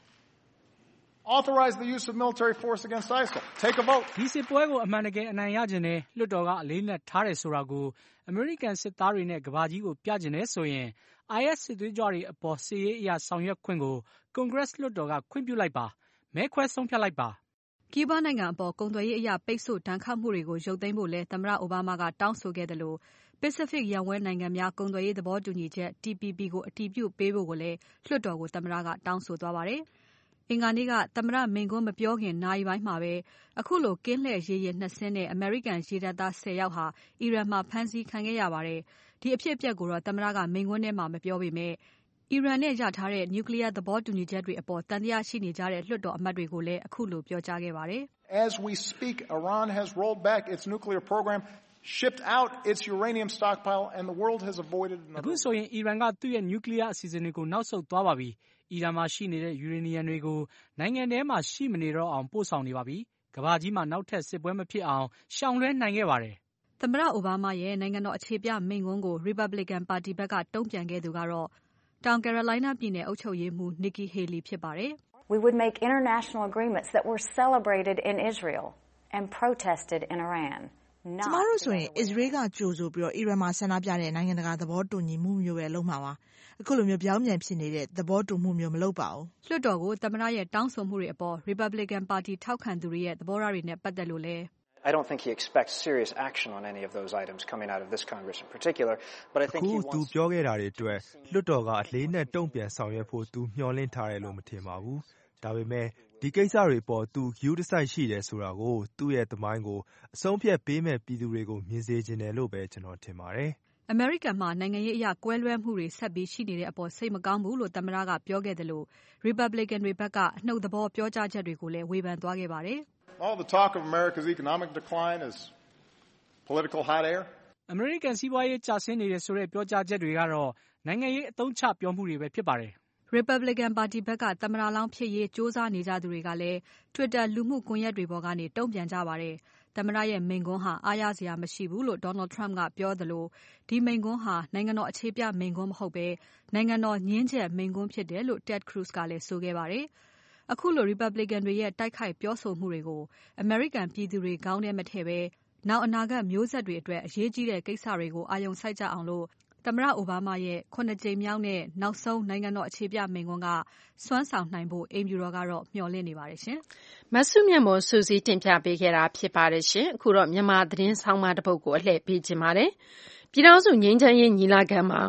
authorize the use of military force against ISIL. Take a vote. ဒီစစ်ပွဲကိုအမှန်တကယ်အနိုင်ရခြင်းနဲ့လွှတ်တော်ကအလေးနက်ထားတယ်ဆိုတာကိုအမေရိကန်စစ်သားတွေနဲ့ကမ္ဘာကြီးကိုပြခြင်းနဲ့ဆိုရင် IS စစ်သွေးကြွတွေအပေါ်စစ်ရေးအရာဆောင်ရွက်ခွင့်ကို Congress လွှတ်တော်ကခွင့်ပြုလိုက်ပါမဲခွဲဆုံးဖြတ်လိုက်ပါကီးဘားနိုင်ငံအပေါ်ကုန်သွယ်ရေးအရာပိတ်ဆို့ဒဏ်ခတ်မှုတွေကိုရုပ်သိမ်းဖို့လဲသမ္မတအိုဘားမားကတောင်းဆိုခဲ့တယ်လို့ Pacific ရပ်ဝန်းနိုင်ငံများကုန်သွယ်ရေးသဘောတူညီချက် TPP ကိုအတည်ပြုပေးဖို့ကိုလည်းလွှတ်တော်ကိုသမ္မတကတောင်းဆိုသွားပါတယ်။အင်္ဂါနေ့ကသမ္မတမိန့်ခွန်းမပြောခင်နာရီပိုင်းမှာပဲအခုလိုကင်းလှည့်ရေယာဉ်2စင်းနဲ့အမေရိကန်ရေတပ်သား10ယောက်ဟာအီရန်မှာဖမ်းဆီးခံခဲ့ရပါတယ်။ဒီအဖြစ်အပျက်ကိုတော့သမ္မတကမိန့်ခွန်းထဲမှာမပြောပေမဲ့အီရန်နဲ့ရထားတဲ့ Nuclear သဘောတူညီချက်တွေအပေါ်တန်တရားရှိနေကြတဲ့လွှတ်တော်အမတ်တွေကိုလည်းအခုလိုပြောကြားခဲ့ပါတယ်။ As we speak, Iran has rolled back its nuclear program, shipped out its uranium stockpile, and the world has avoided another. အခုဆိုရင်အီရန်ကသူ့ရဲ့ Nuclear အစီအစဉ်တွေကိုနောက်ဆုတ်သွားပါပြီ။အီရန်မှာရှိနေတဲ့ယူရေနီယံတွေကိုနိုင်ငံထဲမှာရှိမနေတော့အောင်ပို့ဆောင်နေပါပြီ။ကမ္ဘာကြီးမှာနောက်ထပ်စစ်ပွဲမဖြစ်အောင်ရှောင်လွှဲနိုင်ခဲ့ပါတယ်။သမ္မတအိုဘားမားရဲ့နိုင်ငံတော်အခြေပြမိန့်ခွန်းကို Republican ပါတီဘက်ကတုံ့ပြန်ခဲ့သူကတော့တောင် Carolina ပြည်နယ်အုပ်ချုပ်ရေးမှူး Nikki Haley ဖြစ်ပါတယ်။ We would make international agreements that were celebrated in Israel and protested in Iran. ကျမတို့ဆိုရင်အစ္စရေးကကြိုဆိုပြီးအီရန်မှာဆန္ဒပြတဲ့နိုင်ငံတကာသဘောတူညီမှုမျိုးပဲလုပ်မှာပါအခုလိုမျိုးပြောင်းပြန်ဖြစ်နေတဲ့သဘောတူမှုမျိုးမလုပ်ပါဘူးလွှတ်တော်ကိုသမ္မတရဲ့တောင်းဆိုမှုတွေအပေါ် Republican Party ထောက်ခံသူတွေရဲ့သဘောထားတွေနဲ့ပတ်သက်လို့လဲ I don't think he expects serious action on any of those items coming out of this Congress in particular, but I think he wants to... သူပြောခဲ့တာတွေအတွက်လွှတ်တော်ကအလေးနဲ့တုံ့ပြန်ဆောင်ရွက်ဖို့သူမျှော်လင့်ထားတယ်လို့မထင်ပါဘူး။ဒါပေမဲ့ဒီကိစ္စတွေပေါ်သူယူတစိုက်ရှိတယ်ဆိုတာကိုသူ့ရဲ့သမိုင်းကိုအဆုံးဖြတ်ပေးမဲ့ပြည်သူတွေကိုမြင်စေချင်တယ်လို့ပဲကျွန်တော်ထင်ပါတယ်။ American မှာနိုင်ငံရေးအရကွဲလွဲမှုတွေဆက်ပြီးရှိနေတဲ့အပေါ်စိတ်မကောင်းဘူးလို့သမ္မတကပြောခဲ့တယ်လို့ Republican တွေဘက်ကနှုတ်သဘောပြောကြားချက်တွေကိုလည်းဝေဖန်သွားခဲ့ပါတယ်။ All the talk of America's economic decline is political hot air. American စီးပွားရေးကျဆင်းနေတယ်ဆိုတဲ့ပြောကြားချက်တွေကတော့နိုင်ငံရေးအသုံးချပြောမှုတွေပဲဖြစ်ပါတယ်။ Republican Party ဘက်ကသမ္မတလောင်းဖြစ်ရေးစ조사နေကြသူတွေကလည်း Twitter လူမှုကွန်ရက်တွေပေါ်ကနေတုံ့ပြန်ကြပါတယ်။သမ္မတရဲ့မိန့်ခွန်းဟာအားရစရာမရှိဘူးလို့ Donald Trump ကပြောသလိုဒီမိန့်ခွန်းဟာနိုင်ငံတော်အခြေပြမိန့်ခွန်းမဟုတ်ဘဲနိုင်ငံတော်ညှင်းချက်မိန့်ခွန်းဖြစ်တယ်လို့ Ted Cruz ကလည်းဆိုခဲ့ပါတယ်။အခုလို Republican တွေရဲ့တိုက်ခိုက်ပြောဆိုမှုတွေကို American ပြည်သူတွေခေါင်းထဲမထည့်ဘဲနောက်အနာဂတ်မျိုးဆက်တွေအတွက်အရေးကြီးတဲ့ကိစ္စတွေကိုအာရုံစိုက်ကြအောင်လို့သမ္မတအိုဘားမားရဲ့9ကြိမ်မြောက်နဲ့နောက်ဆုံးနိုင်ငံတော်အခြေပြမိန့်ခွန်းကစွမ်းဆောင်နိုင်ဖို့အိမ်ဖြူတော်ကတော့မျှော်လင့်နေပါတယ်ရှင်။မဆုမြတ်မွန်စုစည်းတင်ပြပေးခဲ့တာဖြစ်ပါတယ်ရှင်။အခုတော့မြန်မာသတင်းဆောင်မတစ်ပုဒ်ကိုအလှည့်ပေးခြင်းပါတယ်။ပြည်ထောင်စုငြိမ်းချမ်းရေးညီလာခံမှာ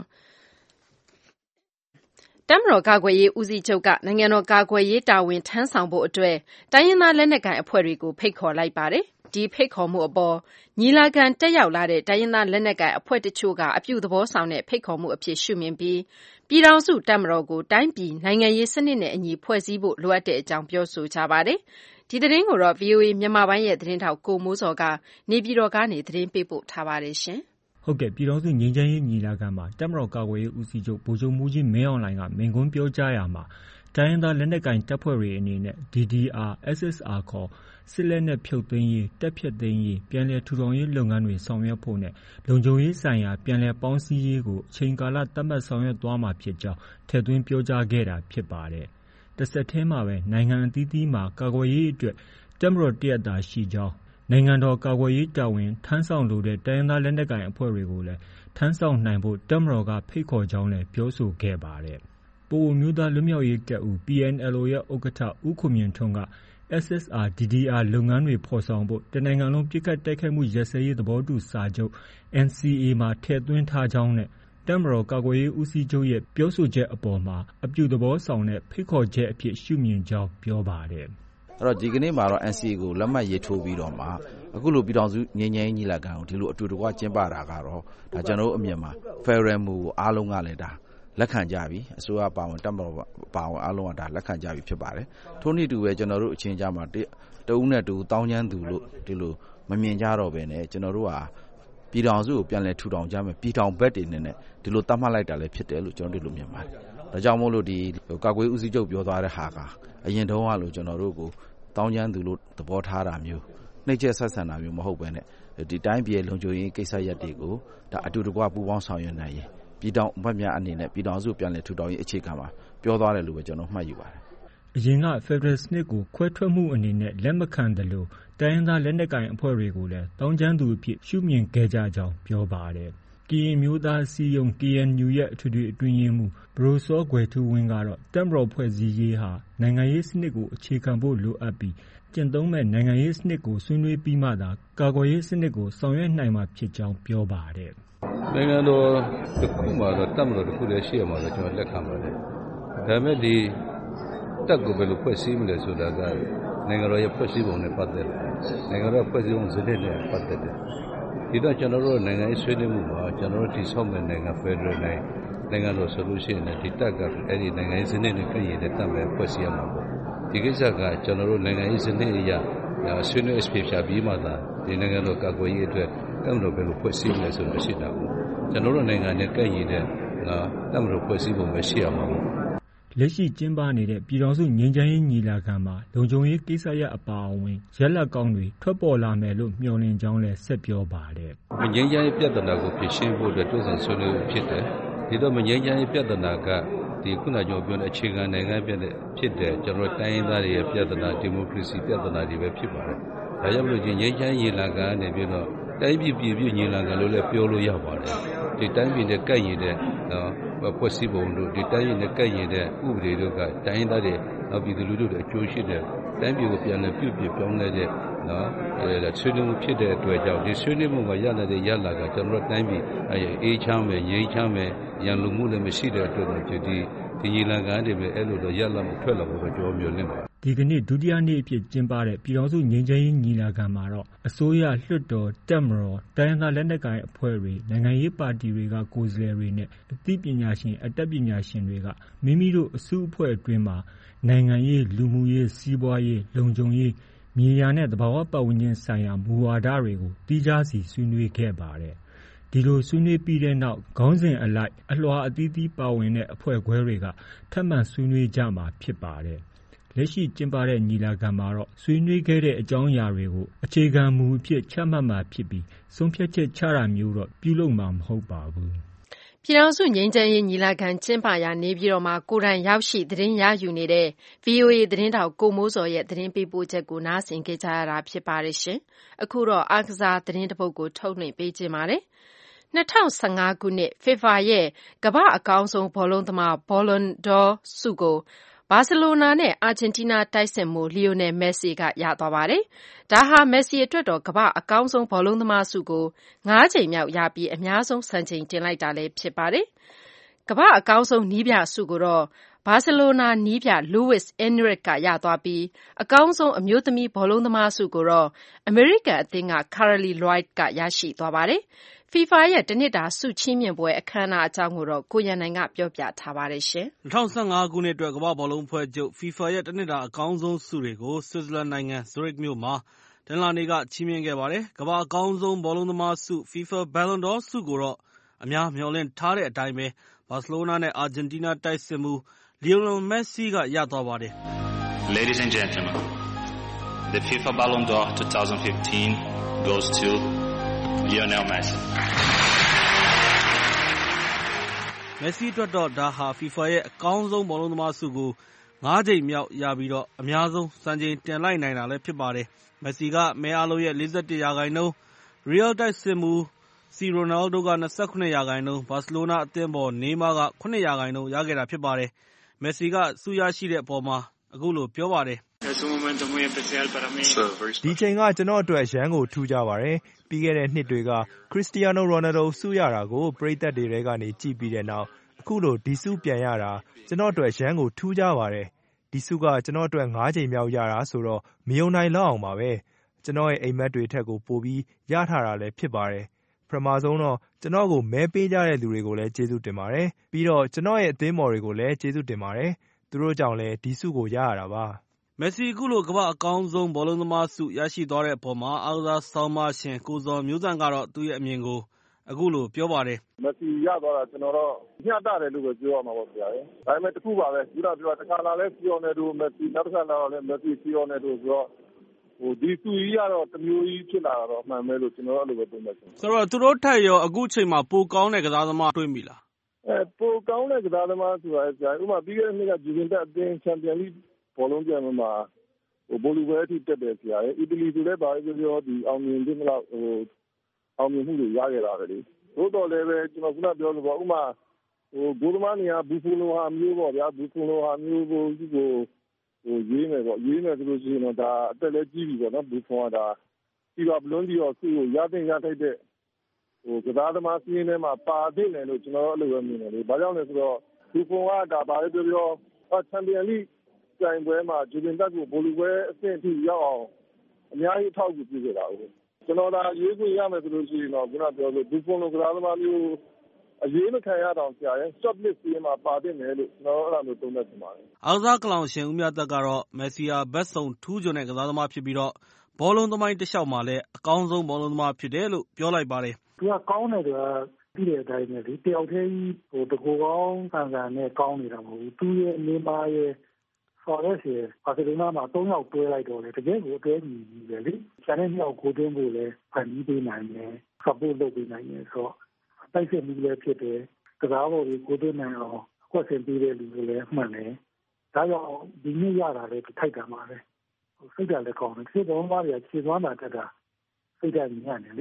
တပ်မတော်ကာကွယ်ရေးဦးစီးချုပ်ကနိုင်ငံတော်ကာကွယ်ရေးတာဝန်ထမ်းဆောင်ဖို့အတွက်တိုင်းရင်းသားလက်နက်ကိုင်အဖွဲ့တွေကိုဖိတ်ခေါ်လိုက်ပါတယ်။ဒီဖိတ်ခေါ်မှုအပေါ်ညီလာခံတက်ရောက်လာတဲ့တိုင်းရင်းသားလက်နက်ကိုင်အဖွဲ့တချို့ကအပြုသဘောဆောင်တဲ့ဖိတ်ခေါ်မှုအဖြစ်ရှုမြင်ပြီးပြည်ထောင်စုတပ်မတော်ကိုတိုင်းပြည်နိုင်ငံရေးစနစ်နဲ့အညီဖွဲ့စည်းဖို့လိုအပ်တဲ့အကြောင်းပြောဆိုကြပါတယ်။ဒီသတင်းကိုတော့ VOA မြန်မာပိုင်းရဲ့သတင်းထောက်ကိုမိုးစောကနေပြည်တော်ကနေသတင်းပေးပို့ထားပါတယ်ရှင်။ဟုတ်ကဲ့ပြည်ထောင်စုငြိမ်းချမ်းရေးညီလာခံမှာတပ်မတော်ကာကွယ်ရေးဦးစီးချုပ်ဗိုလ်ချုပ်မှူးကြီးမင်းအောင်လှိုင်ကမိန့်ခွန်းပြောကြားရာမှာတိုင်းရင်းသားလက်နက်ကိုင်တပ်ဖွဲ့တွေအနေနဲ့ DDR, SSR ခေါ်စစ်လက်နက်ဖြုတ်သိမ်းရေးတပ်ဖြတ်သိမ်းရေးပြန်လည်ထူထောင်ရေးလုပ်ငန်းတွေဆောင်ရွက်ဖို့နဲ့လုံခြုံရေးဆိုင်ရာပြန်လည်ပေါင်းစည်းရေးကိုအချိန်ကာလသတ်မှတ်ဆောင်ရွက်သွားမှာဖြစ်ကြောင်းထည့်သွင်းပြောကြားခဲ့တာဖြစ်ပါတယ်။တစ်ဆက်တည်းမှာပဲနိုင်ငံအသီးသီးမှာကာကွယ်ရေးအတွက်တပ်မတော်တရက်သာရှိကြောင်းနိုင်ငံတော်ကာကွယ်ရေးတာဝန်ထမ်းဆောင်လိုတဲ့တိုင်းရင်းသားလက်နက်ကိုင်အဖွဲ့တွေကိုလည်းထမ်းဆောင်နိုင်ဖို့တပ်မတော်ကဖိတ်ခေါ်ကြောင်းလည်းပြောဆိုခဲ့ပါတယ်။ပအိုဝ်းမျိုးသားလွတ်မြောက်ရေးတပ်ဦး PNLO ရဲ့ဥက္ကဋ္ဌဦးခွန်မြင့်ထွန်းက SSR, DDR လုပ်ငန်းတွေဖော်ဆောင်ဖို့တနိုင်ငံလုံးပစ်ခတ်တိုက်ခိုက်မှုရပ်စဲရေးသဘောတူစာချုပ် NCA မှာထည့်သွင်းထားကြောင်းနဲ့တပ်မတော်ကာကွယ်ရေးဦးစီးချုပ်ရဲ့ပြောဆိုချက်အပေါ်မှာအပြုသဘောဆောင်တဲ့ဖိတ်ခေါ်ချက်အဖြစ်ရှုမြင်ကြောင်းပြောပါတယ်။အဲ့တော့ဒီကနေ့မှာတော့ NCA ကိုလက်မှတ်ရေးထိုးပြီးတော့မှအခုလိုပြည်ထောင်စုငြိမ်းချမ်းရေးညီလာခံကိုဒီလိုအတူတကွကျင်းပတာကတော့ဒါကျွန်တော်တို့အမြင်မှာ Federal မူကိုအားလုံးကလည်းဒါလက်ခံကြပြီအစိုးရပါဝင်တပ်မတော်ပါဝင်အားလုံးကဒါလက်ခံကြပြီဖြစ်ပါတယ်ထို့နည်းတူပဲကျွန်တော်တို့အချင်းကြားမှာတဦးနဲ့တူတောင်းချမ်းသူလို့ဒီလိုမမြင်ကြတော့ဘဲနဲ့ကျွန်တော်တို့ဟာပြည်ထောင်စုကိုပြန်လည်ထူထောင်ကြမယ်ပြည်ထောင်ဘက်တွေနဲ့ဒီလိုတတ်မှတ်လိုက်တာလည်းဖြစ်တယ်လို့ကျွန်တော်တို့ဒီလိုမြင်ပါတယ်ဒါကြောင့်မို့လို့ဒီကာကွယ်ဦးစီးချုပ်ပြောသွားတဲ့ဟာကအရင်တုန်းကလို့ကျွန်တော်တို့ကိုတောင်းချမ်းသူလို့သဘောထားတာမျိုးနှိမ့်ချက်ဆက်ဆံတာမျိုးမဟုတ်ဘဲနဲ့ဒီတိုင်းပြည်လုံခြုံရေးကိစ္စရပ်တွေကိုဒါအတူတကွပူးပေါင်းဆောင်ရွက်နိုင်ရင်ပြည်ထောင်ဘက်များအနေနဲ့ပြည်ထောင်စုပြန်လည်ထူထောင်ရေးအခြေခံမှာပြောသွားတယ်လို့ပဲကျွန်တော်မှတ်ယူပါတယ်အရင်က Federal စနစ်ကိုခွဲထွက်မှုအနေနဲ့လက်မခံတယ်လို့တိုင်းရင်းသားလက်နက်ကိုင်အဖွဲ့တွေကိုလည်းတောင်းကျမ်းသူအဖြစ်ရှုမြင်ခဲ့ကြကြောင်းပြောပါတယ်ကရင်မျိုးသားစီယုံ KNU ရဲ့အထွေထွေအတွင်းရေးမှူးဘရိုစောကွယ်ထူးဝင်းကတော့တပ်မတော်ဖွဲ့စည်းရေးဟာနိုင်ငံရေးစနစ်ကိုအခြေခံဖို့လိုအပ်ပြီးကျင့်သုံးမဲ့နိုင်ငံရေးစနစ်ကိုဆွေးနွေးပြီးမှသာကာကွယ်ရေးစနစ်ကိုဆောင်ရွက်နိုင်မှာဖြစ်ကြောင်းပြောပါတယ်နိုင်ငံတော်တစ်ခုမှာတော့တပ်မတော်တစ်ခုလည်းရှိရမှာတော့ကျွန်တော်လက်ခံပါတယ်ဒါပေမဲ့ဒီတပ်ကိုဘယ်လိုဖွဲ့စည်းမလဲဆိုတာကနိုင်ငံတော်ရဲ့ဖွဲ့စည်းပုံနဲ့ပတ်သက်တယ်နိုင်ငံတော်ဖွဲ့စည်းပုံစနစ်နဲ့ပတ်သက်တယ်ဒီတော့ကျွန်တော်တို့နိုင်ငံရေးဆွေးနွေးမှုမှာကျွန်တော်တို့ဒီဆောက်မဲ့နိုင်ငံ Federal နိုင်ငံတော်ဆိုလို့ရှိရင်ဒီတပ်ကအဲ့ဒီနိုင်ငံရေးစနစ်နဲ့ပြည်ရတဲ့တပ်ပဲဖွဲ့စည်းရမှာပေါ့ဒီကိစ္စကကျွန်တော်တို့နိုင်ငံရေးစနစ်အရာဆွေးနွေးအဖြေပြီးမှသာဒီနိုင်ငံတော်ကာကွယ်ရေးအတွက်တပ်မတော်ဘယ်လိုဖွဲ့စည်းမလဲဆိုတာရှိတာပေါ့ကျွန်တော်တို့နိုင်ငံနဲ့ပြည်ရတဲ့တပ်မတော်ဖွဲ့စည်းပုံပဲရှိရမှာပေါ့လက်ရှိကျင်းပနေတဲ့ပြည်ထောင်စုငြိမ်းချမ်းရေးညီလာခံမှာလုံခြုံရေးကိစ္စရပ်အပါအဝင်ရလဒ်ကောင်းတွေထွက်ပေါ်လာမယ်လို့မျှော်လင့်ကြောင်းလည်းဆက်ပြောပါတယ်။ငြိမ်းချမ်းရေးပြဿနာကိုဖြေရှင်းဖို့အတွက်တွန်းဆောင်ဆွေးနွေးဖြစ်တယ်။ဒီတော့ငြိမ်းချမ်းရေးပြဿနာကဒီခုနကျွန်တော်ပြောတဲ့အခြေခံနိုင်ငံဖြစ်တဲ့ကျွန်တော်တိုင်းရင်းသားတွေရဲ့ပြဿနာဒီမိုကရေစီပြဿနာတွေပဲဖြစ်ပါတယ်။ဒါကြောင့်မလို့ငြိမ်းချမ်းရေးလာကနေပြီးတော့တိုင်းပြည်ပြည်ပြည့်ညီလာခံလို့လည်းပြောလို့ရပါတယ်ဒီတိုင်းပြည်နဲ့ကပ်ရည်တဲ့ဖွဲ့စည်းပုံတို့ဒီတိုင်းပြည်နဲ့ကပ်ရည်တဲ့ဥပဒေတို့ကတိုင်းရင်းသားတွေပြည်သူလူထုတွေအကျိုးရှိတဲ့တိုင်းပြည်ကိုပြန်လည်ပြုပြင်ပြောင်းလဲတဲ့ဆွေးနွေးမှုဖြစ်တဲ့အတွက်ကြောင့်ဒီဆွေးနွေးမှုမှာရလာတဲ့ရလာကကျွန်တော်တို့တိုင်းပြည်အေးချမ်းမယ်ငြိမ်းချမ်းမယ်ရန်လိုမှုလည်းမရှိတဲ့အတွက်ဒီညီလာခံတွေပဲအဲ့လိုတော့ရလာမှုထွက်လာဖို့တော့ကျွန်တော်မျှော်လင့်ပါတယ်ဒီကနေ့ဒုတိယနေ့အဖြစ်ကျင်းပတဲ့ပြည်ထောင်စုငြိမ်းချမ်းရေးညီလာခံမှာတော့အစိုးရလွှတ်တော်တပ်မတော်တိုင်းရင်းသားလက်နက်ကိုင်အဖွဲ့တွေနိုင်ငံရေးပါတီတွေကကိုယ်စားလှယ်တွေနဲ့အသိပညာရှင်အတတ်ပညာရှင်တွေကမိမိတို့အစုအဖွဲ့အတွင်းမှာနိုင်ငံရေးလူမှုရေးစီးပွားရေးလုံခြုံရေးမြေယာနဲ့သဘာဝပတ်ဝန်းကျင်ဆိုင်ရာမူဝါဒတွေကိုတိကျစီဆွေးနွေးခဲ့ပါတယ်ဒီလိုဆွေးနွေးပြီးတဲ့နောက်ခေါင်းစဉ်အလိုက်အလွှာအသီးသီးပါဝင်တဲ့အဖွဲ့ခွဲတွေကထပ်မံဆွေးနွေးကြမှာဖြစ်ပါတယ်လက်ရှိကျင်းပတဲ့ညီလာခံမှာတော့ဆွေးနွေးခဲ့တဲ့အကြောင်းအရာတွေကိုအခြေခံမူအဖြစ်ချမှတ်မှာဖြစ်ပြီးဆုံးဖြတ်ချက်ချတာမျိုးတော့ပြုလုပ်မှာမဟုတ်ပါဘူးပြည်ထောင်စုငြိမ်းချမ်းရေးညီလာခံကျင်းပရာနေပြည်တော်မှာကိုယ်တိုင်ရောက်ရှိသတင်းရယူနေတဲ့ VOA သတင်းတောက်ကိုမိုးစောရဲ့သတင်းပေးပို့ချက်ကိုနားဆင်ကြရတာဖြစ်ပါတယ်ရှင်။အခုတော့အားကစားသတင်းတစ်ပုဒ်ကိုထုတ်လွှင့်ပေးခြင်းပါတယ်။2015ခုနှစ် FIFA ရဲ့ကမ္ဘာအကောင်းဆုံးဘောလုံးသမား Ballon d'Or ဆုကိုဘာစီလိုနာနဲ့အာဂျင်တီးနားတိုက်စစ်မှူးလီယိုနယ်မက်ဆီကရသွားပါတယ်။ဒါဟာမက်ဆီအတွက်တော့ကမ္ဘာအကောင်းဆုံးဘောလုံးသမားဆုကို9ကြိမ်မြောက်ရပြီးအများဆုံးစံချိန်တင်လိုက်တာလည်းဖြစ်ပါတယ်။ကမ္ဘာအကောင်းဆုံးနည်းပြဆုကိုတော့ဘာစီလိုနာနည်းပြ Luis Enrique ကရသွားပြီးအကောင်းဆုံးအမျိုးသမီးဘောလုံးသမားဆုကိုတော့အမေရိကန်အသင်းက Carly Lloyd ကရရှိသွားပါတယ်။ FIFA ရဲ့တနှစ်တာဆုချီးမြှင့်ပွဲအခမ်းအနားအကြောင်းကိုတော့ကိုရန်နိုင်ကပြောပြထားပါတယ်ရှင်။2015ခုနှစ်အတွက်ကမ္ဘာဘောလုံးအဖွဲ့ချုပ် FIFA ရဲ့တနှစ်တာအကောင်းဆုံးဆုတွေကိုဆွစ်ဇာလန်နိုင်ငံဇူရစ်မြို့မှာတနင်္လာနေ့ကချီးမြှင့်ခဲ့ပါတယ်။ကမ္ဘာအကောင်းဆုံးဘောလုံးသမားဆု FIFA Ballon d'Or ဆုကိုတော့အများမျှော်လင့်ထားတဲ့အတိုင်းပဲဘာစီလိုနာနဲ့အာဂျင်တီးနားတိုက်စစ်မှူးလီယိုနယ်မက်ဆီကရသွားပါတယ်။ Ladies and gentlemen, the FIFA Ballon d'Or 2015 goes to Lionel Messi. မက်ဆီအတွက်တော့ဒါဟာ FIFA ရဲ့အကောင်းဆုံးဘောလုံးသမားဆုကို9ကြိမ်မြောက်ရပြီးတော့အများဆုံးစံချိန်တင်လိုက်နိုင်တာလည်းဖြစ်ပါတယ်။မက်ဆီကမဲအားလုံးရဲ့41%။ Real တိုက်စစ်မှူးစီရိုနယ်ဒိုက29%ဘာစီလိုနာအသင်းပေါ်နေမားက9%ရခဲ့တာဖြစ်ပါတယ်။မက်ဆီကဆုရရှိတဲ့အပေါ်မှာအခုလိုပြောပါတယ်။ဒီချိန်ကကျွန်တော်အတွက်ရန်ကိုထူးကြပါတယ်။ပြီးခဲ့တဲ့နှစ်တွေကခရစ္စတီယာနိုရိုနယ်ဒိုဆုရတာကိုပရိသတ်တွေထဲကနေကြည့်ပြီးတဲ့နောက်အခုလိုဒီဆုပြန်ရတာကျွန်တော်အတွက်ရန်ကိုထူးကြပါတယ်။ဒီဆုကကျွန်တော်အတွက်9ကြိမ်မြောက်ရတာဆိုတော့မယုံနိုင်လောက်အောင်ပါပဲ။ကျွန်တော်ရဲ့အိမ်မက်တွေထက်ကိုပိုပြီးရထားတာလည်းဖြစ်ပါတယ်။ပထမဆုံးတော့ကျွန်တော်ကိုမဲပေးကြတဲ့လူတွေကိုလည်းကျေးဇူးတင်ပါတယ်။ပြီးတော့ကျွန်တော်ရဲ့အသင်းမော်တွေကိုလည်းကျေးဇူးတင်ပါတယ်။သူတို့ကြောင့်လည်းဒီဆုကိုရတာပါ။မက်ဆီအခုလိုကမ္ဘာအကောင်းဆုံးဘောလုံးသမားဆုရရှိသွားတဲ့အပေါ်မှာအားကစားဆောင်းပါးရှင်ကိုဇော်မျိုးသန့်ကတော့သူ့ရဲ့အမြင်ကိုအခုလိုပြောပါတယ်။မက်ဆီရသွားတာကျွန်တော်တော့မျှတတယ်လို့ပဲပြောရမှာပေါ့ဗျာ။ဒါပေမဲ့တခုပါပဲဒီလိုပြောတခါလာလဲဖီယော်နယ်ဒိုမက်ဆီနောက်တစ်ခါလာတော့လဲမက်ဆီဖီယော်နယ်ဒိုဆိုတော့ဒီဆုကြီးကတော့တမျိုးကြီးဖြစ်လာတော့အမှန်ပဲလို့ကျွန်တော်အဲ့လိုပဲသုံးသပ်တယ်။ဆိုတော့သူတို့ထက်ရောအခုချိန်မှာပိုကောင်းတဲ့ကစားသမားတွေ့မိလား။ပိုကောင်းတဲ့ကစားသမားဆိုတာဗျာဥပမာပြီးခဲ့တဲ့နှစ်ကဂျူဗင်တက်အသင်းချန်ပီယံလိဘောလုံးပြိုင်ပွဲမှာဘိုလူပဲအထိတက်တယ်ဆရာရဲ့အီတလီဆိုလည်းဘာပဲပြောဒီအောင်မြင်တဲ့လောက်အောင်မြင်မှုတွေရခဲ့တာပဲလေသို့တော်လည်းပဲကျွန်တော်ခုနပြောလို့ပေါ့ဥမာဂိုးသမားနေရာဘူဖူလိုဟာမျိုးပေါ့ဗျာဘူဖူလိုဟာမျိုးကိုရေးမယ်ပေါ့ရေးမယ်ဆိုလို့ရှိရင်တော့ဒါအသက်လည်းကြီးပြီပေါ့နော်ဘူဖူကဒါပြီးတော့ဘလွန်းဒီရောဆုကိုရတဲ့ရထိုက်တဲ့ကစားသမားစီးရင်ထဲမှာပါသိတယ်လို့ကျွန်တော်အဲ့လိုပဲမြင်တယ်လေဘာကြောင့်လဲဆိုတော့ဘူဖူကဒါဘာပဲပြောချန်ပီယံလိပြိုင်ပွဲမှာဂျူဗင်တက်ကိုဘိုလူပွဲအဆင့်အထိရောက်အောင်အများကြီးအထောက်အကူပြုခဲ့တာကိုကျွန်တော်ဒါရေးခွင့်ရမယ်ဆိုလို့ရှိရင်တော့ခုနပြောလို့ဘူဖုန်လိုကစားသမားမျိုးအရေးမခံရတော့ဆရာရဲ့ short list စီးမှာပါတင်တယ်လို့ကျွန်တော်အဲ့လိုမျိုးသုံးသပ်ချင်ပါတယ်အားကစားကလောင်ရှင်ဦးမြတ်သက်ကတော့မက်ဆီယာဘက်ဆုံထူးချွန်တဲ့ကစားသမားဖြစ်ပြီးတော့ဘောလုံးသမိုင်းတစ်လျှောက်မှာလည်းအကောင်းဆုံးဘောလုံးသမားဖြစ်တယ်လို့ပြောလိုက်ပါတယ်သူကကောင်းတယ်ဆိုတာပြီးတဲ့အတိုင်းပဲလေတယောက်တည်းတကူကောင်းဆန်ဆန်နဲ့ကောင်းနေတာမဟုတ်ဘူးသူရဲ့နေမာရဲ့ဆော်ရက်စီဘာစီလိုနာမှာ3ယောက်တွဲလိုက်တော့လေတကယ်ကိုအတွဲကြီးကြီးပဲလေကျန်တဲ့2ယောက်ကိုတွင်းဖို့လဲဖန်ပြီးပေးနိုင်တယ် support လုပ်ပေးနိုင်တယ်ဆိုတော့တိုက်စစ်မှုလည်းဖြစ်တယ်ကစားပေါ်ကိုတွင်းနိုင်အောင်အကွက်ဆင်ပေးတဲ့လူတွေလည်းမှန်တယ်ဒါကြောင့်ဒီနေ့ရတာလည်းထိုက်တာပါပဲစိတ်ဓာတ်လည်းကောင်းတယ်စစ်ဘောင်းသားတွေကခြေသွမ်းတာတက်တာစိတ်ဓာတ်ညံ့တယ်လေ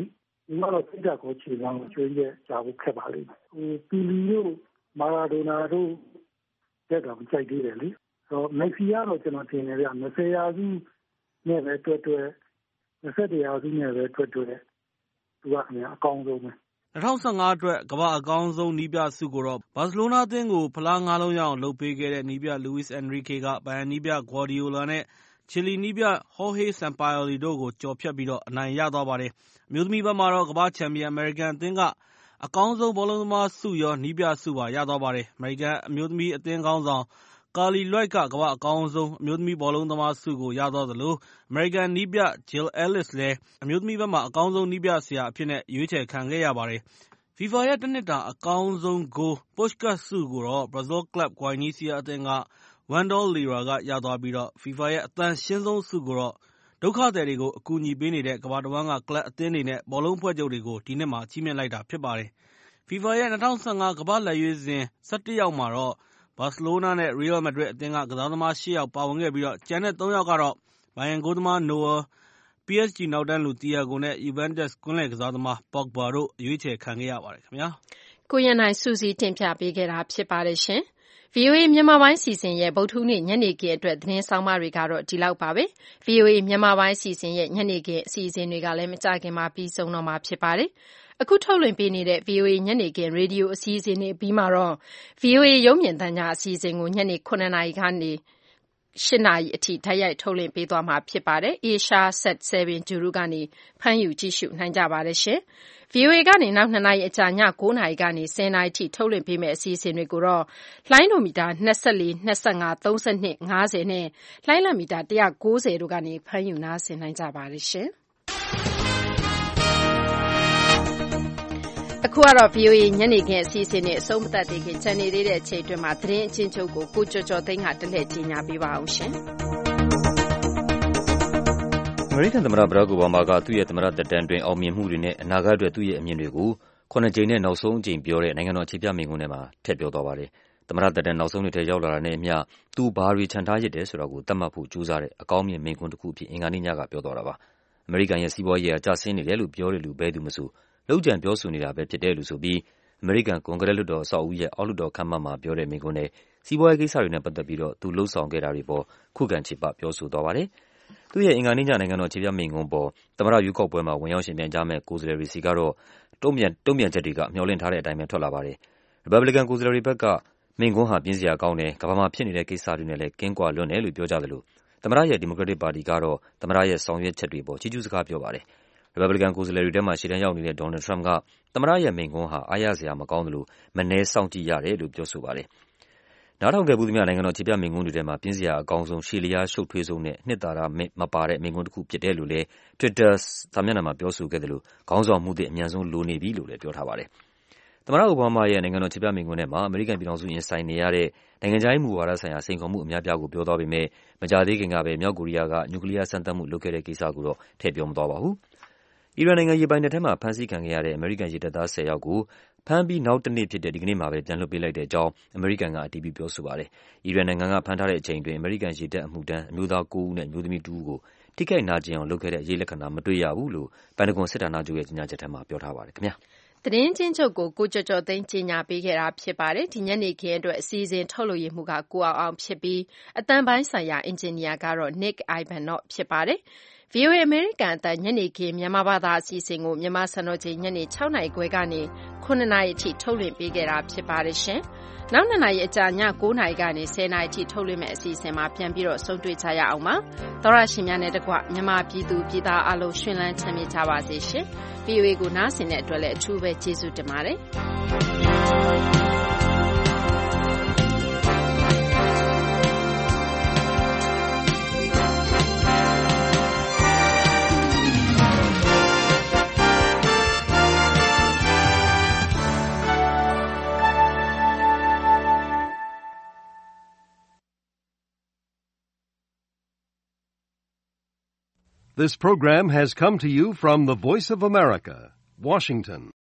ဒီကတော့စိတ်ဓာတ်ကိုခြေလှမ်းကိုကျွေးရကြဖို့ခက်ပါလိမ့်မယ်ပီလီတို့မာရာဒိုနာတို့တက်တော့ကြိုက်သေးတယ်လေဆိုတော့မက်ဆီကတော့ကျွန်တော်ထင်တယ်ဗျ20ရာစုနဲ့ပဲတွဲ20ရာစုနဲ့ပဲတွဲသူကခင်ဗျာအကောင်းဆုံးပဲ 2015အတွက်ကမ္ဘာအကောင်းဆုံးနည်းပြဆုကိုတော့ဘာစီလိုနာအသင်းကိုဖလား9လုံးရအောင်လုပ်ပေးခဲ့တဲ့နည်းပြ Luis Enrique ကဘိုင်ယန်နည်းပြ Guardiola နဲ့ချီလီနည်းပြ Jorge Sampaoli တို့ကိုကျော်ဖြတ်ပြီးအနိုင်ရသွားပါတယ်။အမျိုးသမီးဘက်မှာတော့ကမ္ဘာချန်ပီယံအမေရိကန်အသင်းကအကောင်းဆုံးဘောလုံးသမားဆုရောနည်းပြဆုပါရသွားပါတယ်။အမေရိကန်အမျိုးသမီးအသင်းခေါင်းဆောင်Carly Lloyd ကကမ္ဘာအကောင်းဆုံးအမျိုးသမီးဘောလုံးသမားဆုကိုရသွားသလိုအမေရိကန်နည်းပြ Jill Ellis လည်းအမျိုးသမီးဘက်မှာအကောင်းဆုံးနည်းပြဆရာအဖြစ်နဲ့ရွေးချယ်ခံခဲ့ရပါတယ်။ FIFA ရဲ့တစ်နှစ်တာအကောင်းဆုံးဂိုး Puskas ဆုကိုတော့ Brazil ကလပ် Guaianese အသင်းက Wendell Lira ကရသွားပြီးFIFA ရဲ့အသန့်ရှင်းဆုံးဆုကိုတော့ဒုက္ခသည်တွေကိုအကူအညီပေးနေတဲ့ကမ္ဘာတဝန်းကကလပ်အသင်းတွေနဲ့ဘောလုံးအဖွဲ့ချုပ်တွေကိုဒီနှစ်မှာချီးမြှင့်လိုက်တာဖြစ်ပါတယ်။ FIFA ရဲ့2015ကမ္ဘာ့လက်ရွေးစင်17ယောက်မှာတော့ဘာစီလိုနာနဲ့ရီးယယ်မက်ဒရစ်အသင်းကစားသမား8ယောက်ပါဝင်ခဲ့ပြီးကျန်တဲ့3ယောက်ကတော့ဘိုင်ယန်ဂိုးသမား Neuer, PSG နောက်တန်းလူ Thiago နဲ့ Juventus ကွင်းလယ်ကစားသမား Pogba တို့ရွေးချယ်ခံခဲ့ရပါတယ်ခင်ဗျာ။ကိုရန်နိုင်စူးစီးတင်ပြပေးခဲ့တာဖြစ်ပါတယ်ရှင်။ VOA မြန်မာပိုင်းစီစဉ်ရဲ့ဗုဒ္ဓဟူးနေ့ညနေခင်းအတွက်သတင်းဆောင်မတွေကတော့ဒီလောက်ပါပဲ။ VOA မြန်မာပိုင်းစီစဉ်ရဲ့ညနေခင်းအစီအစဉ်တွေကလည်းမကြခင်မှာပြီးဆုံးတော့မှာဖြစ်ပါတယ်။အခုထုတ်လွှင့်ပေးနေတဲ့ VOA ညနေခင်းရေဒီယိုအစီအစဉ်တွေပြီးမှတော့ VOA ရုပ်မြင်သံကြားအစီအစဉ်ကိုညနေ9:00နာရီကနေ8:00နာရီအထိဓာတ်ရိုက်ထုတ်လွှင့်ပေးသွားမှာဖြစ်ပါတယ်။ Asia Sat 7 Guru ကနေဖမ်းယူကြည့်ရှုနိုင်ကြပါတယ်ရှင်။ VOA ကနေနောက်2နာရီအကြာည9:00နာရီကနေ10:00နာရီထိထုတ်လွှင့်ပေးမယ့်အစီအစဉ်တွေကိုတော့လိုင်းဒိုမီတာ24, 25, 32, 50နဲ့လိုင်းလမီတာ190တို့ကနေဖမ်းယူနားဆင်နိုင်ကြပါတယ်ရှင်။အခုကတော့ VOA ညနေခင်းအစီအစဉ်နဲ့အဆုံးမသတ်သေးခင်ကျန်နေသေးတဲ့အချိန်အတွင်းမှာသတင်းအချင်းချုပ်ကိုကျော်ကျော်သိန်းကတလှည့်ကြီးညာပေးပါအောင်ရှင်။အမေရိကန်သမ္မတဘရက်ခ် အိုဘားမားကသူ့ရဲ့သမ္မတသက်တမ်းအတွင်းအောင်မြင်မှုတွေနဲ့အနာဂတ်အတွက်သူ့ရဲ့အမြင်တွေကို7 ကြိမ်နဲ့နောက်ဆုံးအကြိမ်ပြောတဲ့နိုင်ငံတော်အခြေပြမိန့်ခွန်းထဲမှာထည့်ပြောသွားပါတယ်။သမ္မတသက်တမ်းနောက်ဆုံးနှစ်ထဲရောက်လာတာနဲ့အမျှသူဘာတွေချန်ထားရစ်တယ်ဆိုတာကိုသတ်မှတ်ဖို့ကြိုးစားတဲ့အကောင်းမြင်မိန့်ခွန်းတစ်ခုအဖြစ်အင်္ဂါနေ့ညကပြောသွားတာပါ။အမေရိကန်ရဲ့စီးပွားရေးကျဆင်းနေတယ်လို့ပြောတဲ့လူဘယ်သူမဆိုလုပ်ကြံပြောဆိုနေတာပဲဖြစ်တယ်လို့ဆိုပြီးအမေရိကန်ကွန်ဂရက်လွှတ်တော်အဆောက်အဦရဲ့အောက်လွှတ်တော်ခန်းမမှာပြောတဲ့မိန့်ခွန်းနဲ့စီးပွားရေးကိစ္စတွေနဲ့ပတ်သက်ပြီးသူလှုပ်ဆောင်ခဲ့တာတွေပေါ်ခုခံချေပပြောဆိုသွားပါတယ်။သူ့ရဲ့အင်္ဂါနေ့ညနိုင်ငံတော်အခြေပြမိန့်ခွန်းပေါ်သမ္မတရွေးကောက်ပွဲမှာဝင်ရောက်ယှဉ်ပြိုင်ကြမယ့်ကိုယ်စားလှယ်တွေဆီကတော့တုံ့ပြန်ချက်တွေကမျှော်လင့်ထားတဲ့အတိုင်းပဲထွက်လာပါတယ်။ ရီပတ်ဘလီကန်ကိုယ်စားလှယ်တွေဘက်ကမိန့်ခွန်းဟာပြင်းစရာကောင်းတယ်၊ကမ္ဘာမှာဖြစ်နေတဲ့ကိစ္စတွေနဲ့လည်းကင်းကွာလွန်းတယ်လို့ပြောကြသလိုသမ္မတရဲ့ဒီမိုကရက်တစ်ပါတီကတော့သမ္မတရဲ့ဆောင်ရွက်ချက်တွေပေါ်ချီးကျူးစကားပြောပါတယ်။ရီပတ်ဘလီကန်ကိုယ်စားလှယ်တွေထဲမှာရှေ့တန်းရောက်နေတဲ့ဒေါ်နယ်လ်ဒ်ထရမ့်ပ်ကသမ္မတရဲ့မိန့်ခွန်းဟာအားရစရာမကောင်းသလိုမနည်းစောင့်ကြည့်ရတယ်လို့ပြောဆိုပါတယ်။နားထောင်ခဲ့ဖူးသမျှနိုင်ငံတော်အခြေပြမိန့်ခွန်းတွေထဲမှာပြင်းစရာအကောင်းဆုံးရှည်လျားရှုပ်ထွေးဆုံးနဲ့နှစ်သာရမပါတဲ့မိန့်ခွန်းတစ်ခုဖြစ်တယ်လို့လည်း Twitter စာမျက်နှာမှာပြောဆိုခဲ့သလိုခေါင်းဆောင်မှုသစ်အမြန်ဆုံးလိုနေပြီလို့လည်းပြောထားပါတယ်။သမ္မတအိုဘားမားရဲ့နိုင်ငံတော်အခြေပြမိန့်ခွန်းထဲမှာအမေရိကန်ပြည်ထောင်စုရင်ဆိုင်နေရတဲ့နိုင်ငံခြားရေးမူဝါဒဆိုင်ရာစိန်ခေါ်မှုအများအပြားကိုပြောသွားပေမယ့်မကြာသေးခင်ကပဲမြောက်ကိုရီးယားကနျူကလီးယားစမ်းသပ်မှုလုပ်ခဲ့တဲ့ကိစ္စကိုတော့ထည့်ပြောမသွားပါဘူး။အီရန်နိုင်ငံရေပိုင်နက်ထဲမှာဖမ်းဆီးခံခဲ့ရတဲ့အမေရိကန်ရေတပ်သား10ယောက်ကိုဖမ်းပြီးနောက်တစ်နေ့ဖြစ်တဲ့ဒီကနေ့မှာပဲပြန်လွှတ်ပေးလိုက်တဲ့အကြောင်းအမေရိကန်ကအတည်ပြုပြောဆိုပါတယ်။အီရန်နိုင်ငံကဖမ်းထားတဲ့အချိန်အတွင်းအမေရိကန်ရေတပ်အမှုထမ်းအမျိုးသား9ဦးနဲ့အမျိုးသမီး2ဦးကိုထိခိုက်နာကျင်အောင်လုပ်ခဲ့တဲ့အရေးလက္ခဏာမတွေ့ရဘူးလို့ပန်တဂွန်စစ်ဌာနချုပ်ရဲ့ကြေညာချက်ထဲမှာပြောထားပါတယ်ခင်ဗျာ။သတင်းချင်းချုပ်ကိုကျော်ကျော်သိန်းကြေညာပေးခဲ့တာဖြစ်ပါတယ်။ဒီညနေခင်းအတွက်အစီအစဉ်ထုတ်လုပ်ရမှုကကိုအောင်ဖြစ်ပြီးအသံပိုင်းဆိုင်ရာအင်ဂျင်နီယာကတော့ Nick Ivanov ဖြစ်ပါတယ်။ VOA အမေရိကန်အသံညနေခင်းမြန်မာဘာသာအစီအစဉ်ကိုမြန်မာစံတော်ချိန်ညနေ6:00နာရီခွဲကနေ9:00နာရီအထိထုတ်လွှင့်ပေးခဲ့တာဖြစ်ပါတယ်ရှင်။နောက်2နာရီအကြာည9:00နာရီကနေ10:00နာရီအထိထုတ်လွှင့်မယ့်အစီအစဉ်မှာပြန်ပြီးတော့ဆုံတွေ့ကြရအောင်ပါ။သောရရှင်များနဲ့တကွမြန်မာပြည်သူပြည်သားအလုံးရှင်လန်းချမ်းမြေ့ကြပါစေရှင်။ VOA ကိုနားဆင်တဲ့အတွက်လည်းအထူးပဲကျေးဇူးတင်ပါတယ်။ This program has come to you from the Voice of America, Washington.